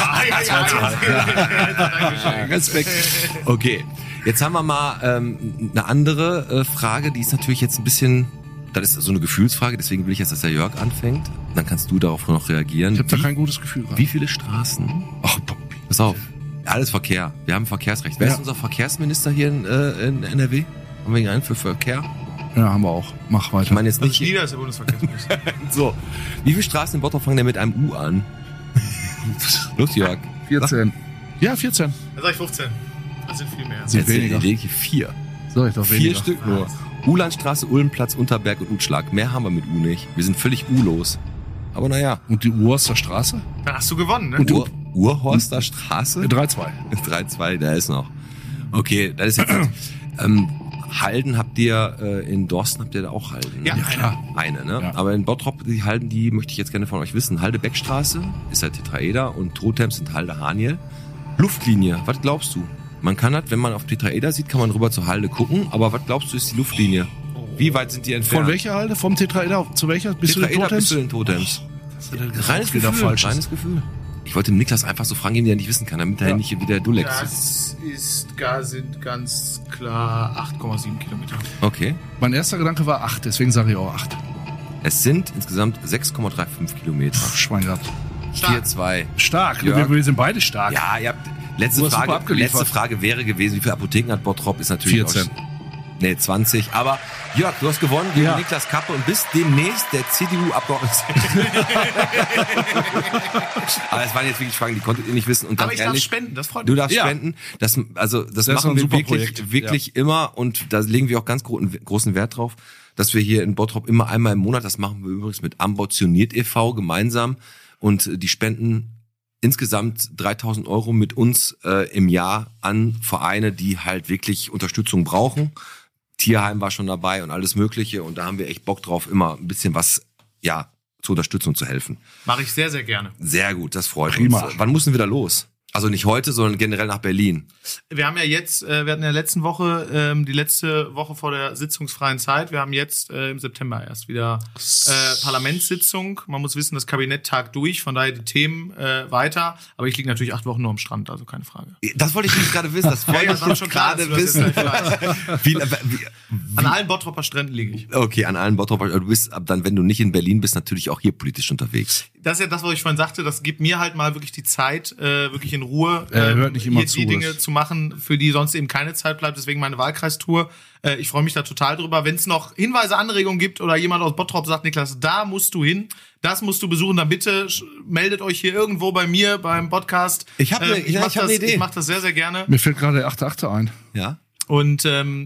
Respekt. Okay, jetzt haben wir mal eine andere Frage, die ist natürlich jetzt ein bisschen, das ist so eine Gefühlsfrage, deswegen will ich jetzt, dass der Jörg anfängt. Dann kannst du darauf noch reagieren. Ich habe da kein gutes Gefühl Wie viele Straßen? Ach, Pass auf, alles Verkehr. Wir haben Verkehrsrecht. Wer Ja. ist unser Verkehrsminister hier in NRW? Haben wir ihn einen für Verkehr? Ja, haben wir auch. Mach weiter. Ich meine jetzt Also nicht... Schnieder ist der Bundesverkehrsminister. So, wie viele Straßen in Bottrop fangen denn mit einem U an? Los, Jörg. 14. Ja, 14. Da sag ich 15. Das sind viel mehr. Sind Jetzt weniger. lediglich 4. Sag ich doch 4 weniger. Stück nur. Uhlandstraße, Ulmplatz, Unterberg und Utschlag. Mehr haben wir mit U nicht. Wir sind völlig U-los. Aber naja. Und die Urster Straße? Dann hast du gewonnen, ne? Und Urhorster Straße? 3-2. 3-2, da ist noch. Okay, das ist jetzt... Halden habt ihr, in Dorsten habt ihr da auch Halden? Ne? Ja, klar. Eine, ne? Ja. Aber in Bottrop, die Halden, die möchte ich jetzt gerne von euch wissen. Halde-Beckstraße ist halt Tetraeder und Totems sind Halde-Haniel. Luftlinie, was glaubst du? Man kann das, wenn man auf Tetraeder sieht, kann man rüber zur Halde gucken, aber was glaubst du ist die Luftlinie? Wie weit sind die entfernt? Von welcher Halde? Vom Tetraeder zu welcher? Bis zu den Tetraeder bis Totems? zu den Totems. Reines wieder Gefühl, falsch ist. reines Gefühl. Ich wollte dem Niklas einfach so fragen, den er nicht wissen kann, damit er nicht wieder Dulex Das sind ganz klar 8,7 Kilometer. Okay. Mein erster Gedanke war 8, deswegen sage ich auch 8. Es sind insgesamt 6,35 Kilometer. Schwein gehabt. 4-2. Stark. Jörg. Wir sind beide stark. Ja, ihr habt, Du hast super abgeliefert. letzte Frage wäre gewesen, wie viele Apotheken hat Bottrop? Ist natürlich 14. Nee, 20. Aber Jörg, du hast gewonnen gegen Ja. Niklas Kappe und bist demnächst der CDU-Abgeordnete. Aber es waren jetzt wirklich Fragen, die konntet ihr nicht wissen. Und ganz Aber ich darf ehrlich, spenden, das freut du mich. darfst Ja. spenden. Das ist machen ein wir super wirklich, Projekt. wirklich immer. Und da legen wir auch ganz großen Wert drauf, dass wir hier in Bottrop immer einmal im Monat, das machen wir übrigens mit Ambitioniert e.V. gemeinsam. Und die spenden insgesamt 3.000 € mit uns im Jahr an Vereine, die halt wirklich Unterstützung brauchen. Tierheim war schon dabei und alles Mögliche. Und da haben wir echt Bock drauf, immer ein bisschen was, ja, zur Unterstützung zu helfen. Mache ich sehr, sehr gerne. Sehr gut, das freut Prima. uns. Wann müssen wir da los? Also nicht heute, sondern generell nach Berlin. Wir haben ja jetzt, wir hatten ja letzten Woche, die letzte Woche vor der sitzungsfreien Zeit, wir haben jetzt im September erst wieder Parlamentssitzung. Man muss wissen, das Kabinett tagt durch, von daher die Themen weiter. Aber ich liege natürlich 8 Wochen nur am Strand, also keine Frage. Das wollte ich nicht gerade wissen, das wollte ich jetzt gerade wissen. An allen Bottropper Stränden liege ich. Okay, an allen Bottropper. Du bist dann, wenn du nicht in Berlin bist, natürlich auch hier politisch unterwegs. Das ist ja das, was ich vorhin sagte, das gibt mir halt mal wirklich die Zeit, wirklich in Ruhe hört nicht immer hier zu, die Dinge zu machen, für die sonst eben keine Zeit bleibt. Deswegen meine Wahlkreistour. Ich freue mich da total drüber. Wenn es noch Hinweise, Anregungen gibt oder jemand aus Bottrop sagt, Niklas, da musst du hin, das musst du besuchen, dann bitte meldet euch hier irgendwo bei mir beim Podcast. Ich hab eine Idee. Ich mache das sehr, sehr gerne. Mir fällt gerade der 8.8. ein. Ja. Und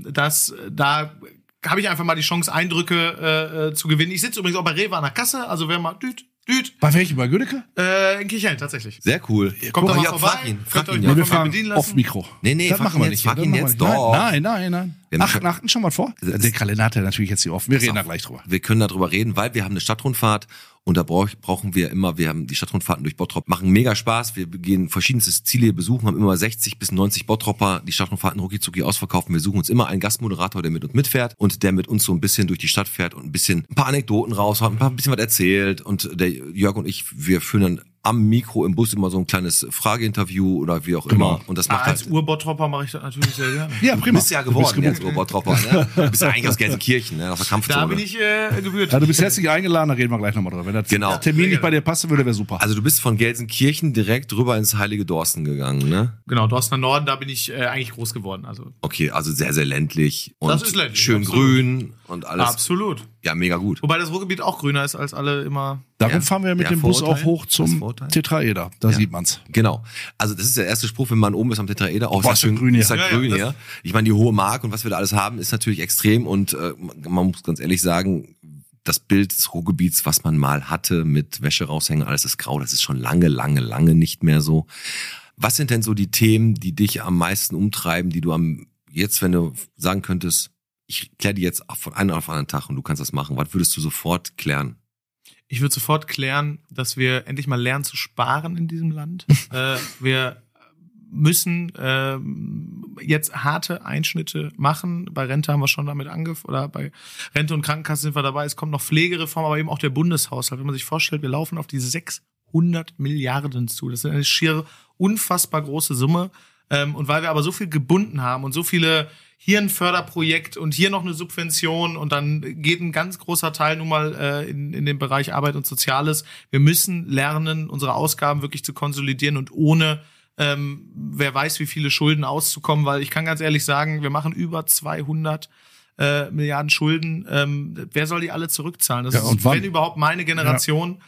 da habe ich einfach mal die Chance, Eindrücke zu gewinnen. Ich sitze übrigens auch bei Rewe an der Kasse, also wer mal düt. Bei welchem? Bei Gödecke? In Kirchhellen tatsächlich. Sehr cool. Kommt doch mal ja, vorbei. Frag ihn. Könnt ihr Ja. euch Wir mal von mir fragen bedienen auf lassen. Mikro. Nee, Das machen wir nicht. frag ihn jetzt. Doch. Nein. Wir haben 8.8. schon mal vor? Der Kalender hat er natürlich jetzt hier offen. Wir reden da gleich drüber. Wir können darüber reden, weil wir haben eine Stadtrundfahrt und da brauchen wir immer, wir haben die Stadtrundfahrten durch Bottrop, machen mega Spaß, wir gehen verschiedenste Ziele besuchen, haben immer 60 bis 90 Bottropper, die Stadtrundfahrten rucki-zucki ausverkaufen, wir suchen uns immer einen Gastmoderator, der mit uns mitfährt und der mit uns so ein bisschen durch die Stadt fährt und ein paar Anekdoten raushaut, ein bisschen was erzählt und der Jörg und ich, wir führen dann am Mikro im Bus immer so ein kleines Frageinterview oder wie auch immer. Und das macht Als halt. Urbottropper mache ich das natürlich sehr gerne. Ja, Du prima. bist ja geworden jetzt Urbottropper, ne? Du bist ja eigentlich aus Gelsenkirchen, ne? Aus der Kampfzone. Da bin ich gebührt. Ja, du bist herzlich eingeladen, da reden wir gleich nochmal drüber. Wenn Genau. der Termin nicht bei dir passen würde, wäre super. Also du bist von Gelsenkirchen direkt rüber ins heilige Dorsten gegangen, ne? Genau, Dorstener Norden, da bin ich eigentlich groß geworden. Also Okay, also sehr, sehr ländlich. Und Das ist ländlich, schön absolut. grün und alles. absolut. Ja, mega gut. Wobei das Ruhrgebiet auch grüner ist als alle immer. Darum Ja. fahren wir mit Ja, dem Bus Vorurteil? auch hoch Das zum Vorurteil? Tetraeder. Da sieht man's. Genau. Also das ist der erste Spruch, wenn man oben ist am Tetraeder. Auch Boah, ist das grün hier. Ist das Ja, ja, grün das- hier. Ich meine, die hohe Mark und was wir da alles haben, ist natürlich extrem. Und man muss ganz ehrlich sagen, das Bild des Ruhrgebiets, was man mal hatte mit Wäsche raushängen, alles ist grau. Das ist schon lange, lange, lange nicht mehr so. Was sind denn so die Themen, die dich am meisten umtreiben, die du jetzt, wenn du sagen könntest, ich kläre die jetzt von einem auf den anderen Tag und du kannst das machen, was würdest du sofort klären? Ich würde sofort klären, dass wir endlich mal lernen zu sparen in diesem Land. Wir müssen jetzt harte Einschnitte machen. Bei Rente haben wir schon damit angefangen, oder bei Rente und Krankenkasse sind wir dabei. Es kommt noch Pflegereform, aber eben auch der Bundeshaushalt. Wenn man sich vorstellt, wir laufen auf die 600 Milliarden zu. Das ist eine schier unfassbar große Summe. Und weil wir aber so viel gebunden haben und so viele hier ein Förderprojekt und hier noch eine Subvention und dann geht ein ganz großer Teil nun mal in den Bereich Arbeit und Soziales. Wir müssen lernen, unsere Ausgaben wirklich zu konsolidieren und ohne wer weiß wie viele Schulden auszukommen, weil ich kann ganz ehrlich sagen, wir machen über 200 Milliarden Schulden. Wer soll die alle zurückzahlen? Das Ja, und ist, wann? wenn überhaupt, meine Generation.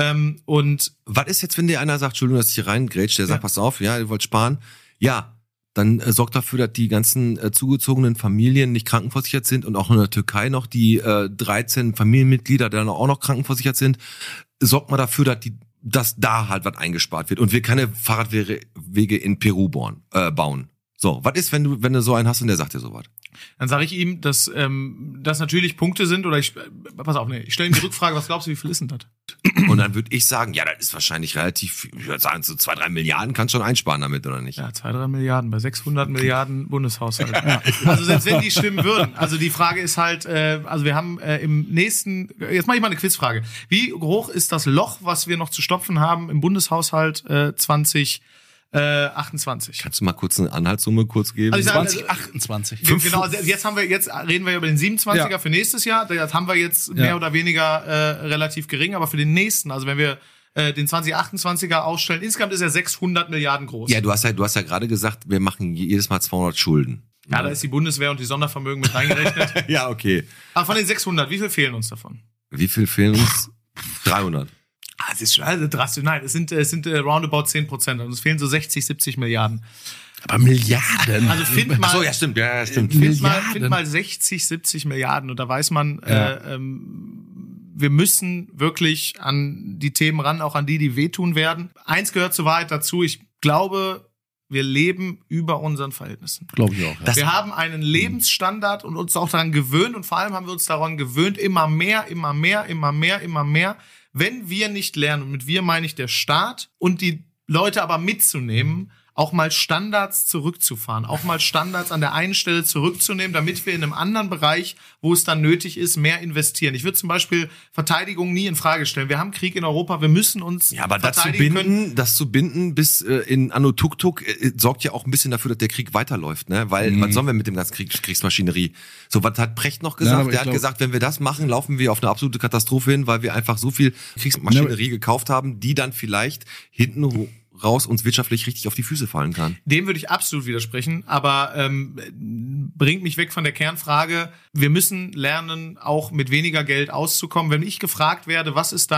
Und Was ist jetzt, wenn dir einer sagt, Entschuldigung, dass ich hier reingrätsche, der sagt, Ja. pass auf, ja, ihr wollt sparen. Ja, dann sorgt dafür, dass die ganzen zugezogenen Familien nicht krankenversichert sind und auch in der Türkei noch die 13 Familienmitglieder, die dann auch noch krankenversichert sind. Sorgt mal dafür, dass da halt was eingespart wird und wir keine Fahrradwege in Peru bauen. So, was ist, wenn du so einen hast und der sagt dir sowas? dann sage ich ihm, dass das natürlich Punkte sind, oder ich stelle ihm die Rückfrage, was glaubst du, wie viel ist denn das? Und dann würde ich sagen, ja, das ist wahrscheinlich relativ, ich würde sagen, so 2-3 Milliarden kannst schon einsparen damit, oder nicht? Ja, 2-3 Milliarden bei 600 Milliarden Bundeshaushalt. Also selbst wenn die stimmen würden. Also die Frage ist halt, also wir haben im nächsten, jetzt mache ich mal eine Quizfrage. Wie hoch ist das Loch, was wir noch zu stopfen haben im Bundeshaushalt 2028? Kannst du mal kurz eine Anhaltssumme geben? Also ich sag, 2028. Genau, also jetzt reden wir über den 27er Ja. für nächstes Jahr. Das haben wir jetzt mehr oder weniger relativ gering, aber für den nächsten, also wenn wir den 2028er ausstellen, insgesamt ist er 600 Milliarden groß. Ja, du hast ja gerade gesagt, wir machen jedes Mal 200 Schulden. Ja, da ist die Bundeswehr und die Sondervermögen mit reingerechnet. Ja, okay. Aber von den 600, wie viel fehlen uns davon? Wie viel fehlen uns? 300. Das ist schon also drastisch. Nein, es sind roundabout 10%. Also es fehlen so 60, 70 Milliarden. Aber Milliarden. Also find mal, Ach so, ja, stimmt. Ja, stimmt. find Milliarden. mal 60, 70 Milliarden. Und da weiß man, wir müssen wirklich an die Themen ran, auch an die wehtun werden. Eins gehört zur Wahrheit dazu. Ich glaube, wir leben über unsren Verhältnissen. Glaube ich auch. Ja. Wir haben einen Lebensstandard und uns auch daran gewöhnt. Und vor allem haben wir uns daran gewöhnt, immer mehr. Wenn wir nicht lernen, und mit wir meine ich der Staat und die Leute aber mitzunehmen, auch mal Standards zurückzufahren, auch mal Standards an der einen Stelle zurückzunehmen, damit wir in einem anderen Bereich, wo es dann nötig ist, mehr investieren. Ich würde zum Beispiel Verteidigung nie in Frage stellen. Wir haben Krieg in Europa, wir müssen uns verteidigen das zu binden bis in Anno Tuk-Tuk sorgt ja auch ein bisschen dafür, dass der Krieg weiterläuft, ne? Weil was sollen wir mit dem ganzen Kriegsmaschinerie? So, was hat Precht noch gesagt? Der hat gesagt, wenn wir das machen, laufen wir auf eine absolute Katastrophe hin, weil wir einfach so viel Kriegsmaschinerie gekauft haben, die dann vielleicht hinten raus uns wirtschaftlich richtig auf die Füße fallen kann. Dem würde ich absolut widersprechen, aber bringt mich weg von der Kernfrage. Wir müssen lernen, auch mit weniger Geld auszukommen. Wenn ich gefragt werde, was ist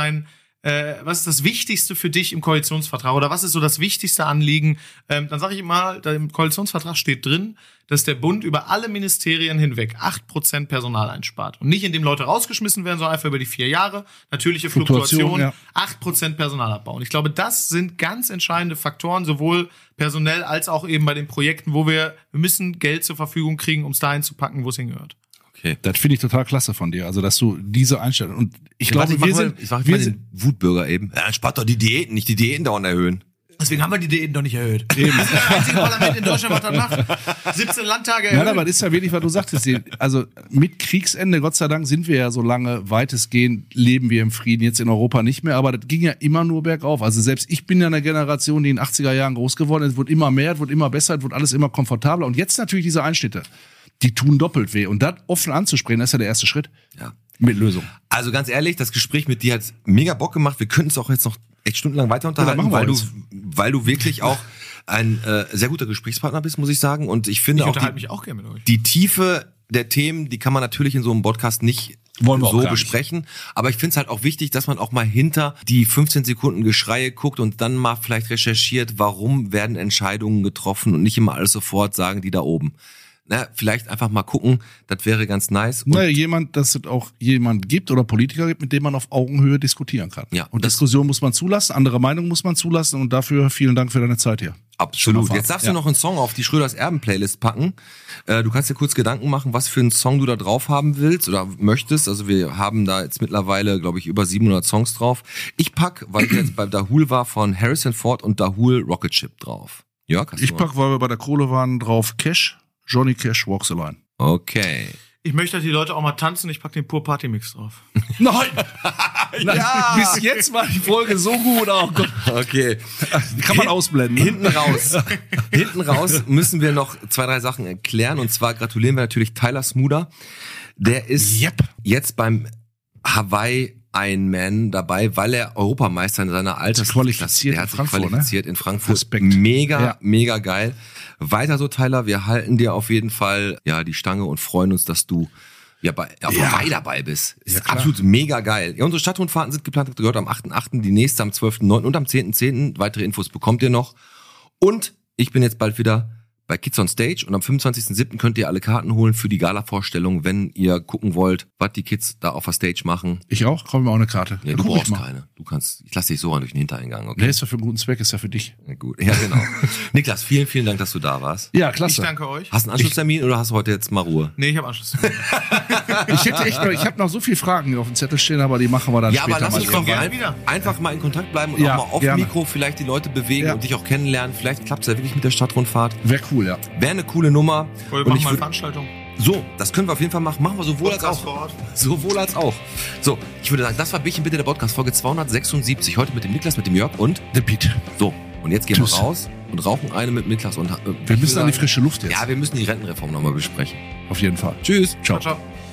das Wichtigste für dich im Koalitionsvertrag oder was ist so das wichtigste Anliegen, dann sage ich immer, im Koalitionsvertrag steht drin, dass der Bund über alle Ministerien hinweg 8% Personal einspart. Und nicht, indem Leute rausgeschmissen werden, sondern einfach über die 4 Jahre. Natürliche Fluktuation, 8% Personalabbau. Und ich glaube, das sind ganz entscheidende Faktoren, sowohl personell als auch eben bei den Projekten, wo wir müssen Geld zur Verfügung kriegen, um es dahin zu packen, wo es hingehört. Okay. Das finde ich total klasse von dir. Also, dass du diese Einstellung, und ich glaube, ich mach mal den Wutbürger eben. Ja, spart doch die Diäten, nicht die Diäten dauernd erhöhen. Deswegen haben wir die Diäten doch nicht erhöht. Eben. Das ist das einzige Parlament in Deutschland, was das macht. 17 Landtage erhöht. Nein, aber das ist ja wirklich, was du sagtest. Also mit Kriegsende, Gott sei Dank, sind wir ja so lange, weitestgehend leben wir im Frieden, jetzt in Europa nicht mehr. Aber das ging ja immer nur bergauf. Also selbst ich bin ja eine Generation, die in den 80er Jahren groß geworden ist. Es wurde immer mehr, es wurde immer besser, es wurde alles immer komfortabler. Und jetzt natürlich diese Einschnitte, die tun doppelt weh. Und das offen anzusprechen, das ist ja der erste Schritt. Ja. Mit Lösung. Also ganz ehrlich, das Gespräch mit dir hat mega Bock gemacht. Wir könnten es auch jetzt noch echt stundenlang weiter unterhalten, weil du wirklich auch ein sehr guter Gesprächspartner bist, muss ich sagen. Und ich finde mich auch gerne mit euch. Die Tiefe der Themen, die kann man natürlich in so einem Podcast nicht so besprechen. Aber ich finde es halt auch wichtig, dass man auch mal hinter die 15 Sekunden Geschreie guckt und dann mal vielleicht recherchiert, warum werden Entscheidungen getroffen und nicht immer alles sofort sagen, die da oben. Na, vielleicht einfach mal gucken, das wäre ganz nice. Und dass es auch jemand gibt oder Politiker gibt, mit dem man auf Augenhöhe diskutieren kann. Ja, und Diskussion muss man zulassen, andere Meinungen muss man zulassen und dafür vielen Dank für deine Zeit hier. Absolut. Jetzt darfst du noch einen Song auf die Schröders Erben-Playlist packen. Du kannst dir kurz Gedanken machen, was für einen Song du da drauf haben willst oder möchtest. Also wir haben da jetzt mittlerweile, glaube ich, über 700 Songs drauf. Ich pack, weil ich jetzt bei Dahul war, von Harrison Ford und Dahul Rocket Ship drauf. Jörg, hast du Ich pack, weil wir bei der Kohle waren, drauf Cash. Johnny Cash Walks the Line. Okay. Ich möchte, dass die Leute auch mal tanzen. Ich pack den Pur Party Mix drauf. Nein! Ja. Bis jetzt war die Folge so gut. Oh Gott. Okay. Kann man ausblenden. Hinten raus müssen wir noch 2, 3 Sachen erklären. Und zwar gratulieren wir natürlich Tyler Smoother. Der ist jetzt beim Hawaii Ironman dabei, weil er Europameister in seiner Altersklasse. Der hat sich qualifiziert in Frankfurt. Respekt. Mega geil. Weiter so, Tyler. Wir halten dir auf jeden Fall die Stange und freuen uns, dass du auf Hawaii dabei bist. Ist absolut mega geil. Ja, unsere Stadtrundfahrten sind geplant, habt ihr gehört, am 8.8., die nächste am 12.9. und am 10.10. Weitere Infos bekommt ihr noch. Und ich bin jetzt bald wieder bei Kids on Stage und am 25.07. könnt ihr alle Karten holen für die Gala-Vorstellung, wenn ihr gucken wollt, was die Kids da auf der Stage machen. Ich auch? Kaufe mir auch eine Karte. Nee, du brauchst keine. Ich lasse dich so an durch den Hintereingang. Okay? Nee, ist ja für einen guten Zweck, ist ja für dich. Ja, gut. Ja, genau. Niklas, vielen Dank, dass du da warst. Ja, klasse. Ich danke euch. Hast du einen Anschlusstermin oder hast du heute jetzt mal Ruhe? Nee, ich habe Anschlusstermin. Ich habe noch so viele Fragen auf dem Zettel stehen, aber die machen wir dann später. Ja, aber lass uns doch einfach mal in Kontakt bleiben und auch mal auf dem Mikro vielleicht die Leute bewegen und dich auch kennenlernen. Vielleicht klappt es ja wirklich mit der Stadtrundfahrt. Wäre cool, ja. Wäre eine coole Nummer. Oder wir machen mal eine Veranstaltung. So, das können wir auf jeden Fall machen. Machen wir sowohl als auch. Sowohl als auch. So, ich würde sagen, das war Bierchen bitte der Podcast, Folge 276. Heute mit dem Niklas, mit dem Jörg und der Pete. So, und jetzt gehen wir raus und rauchen eine mit Niklas. Und wir müssen an die frische Luft jetzt. Ja, wir müssen die Rentenreform nochmal besprechen. Auf jeden Fall. Tschüss. Ciao. Ciao.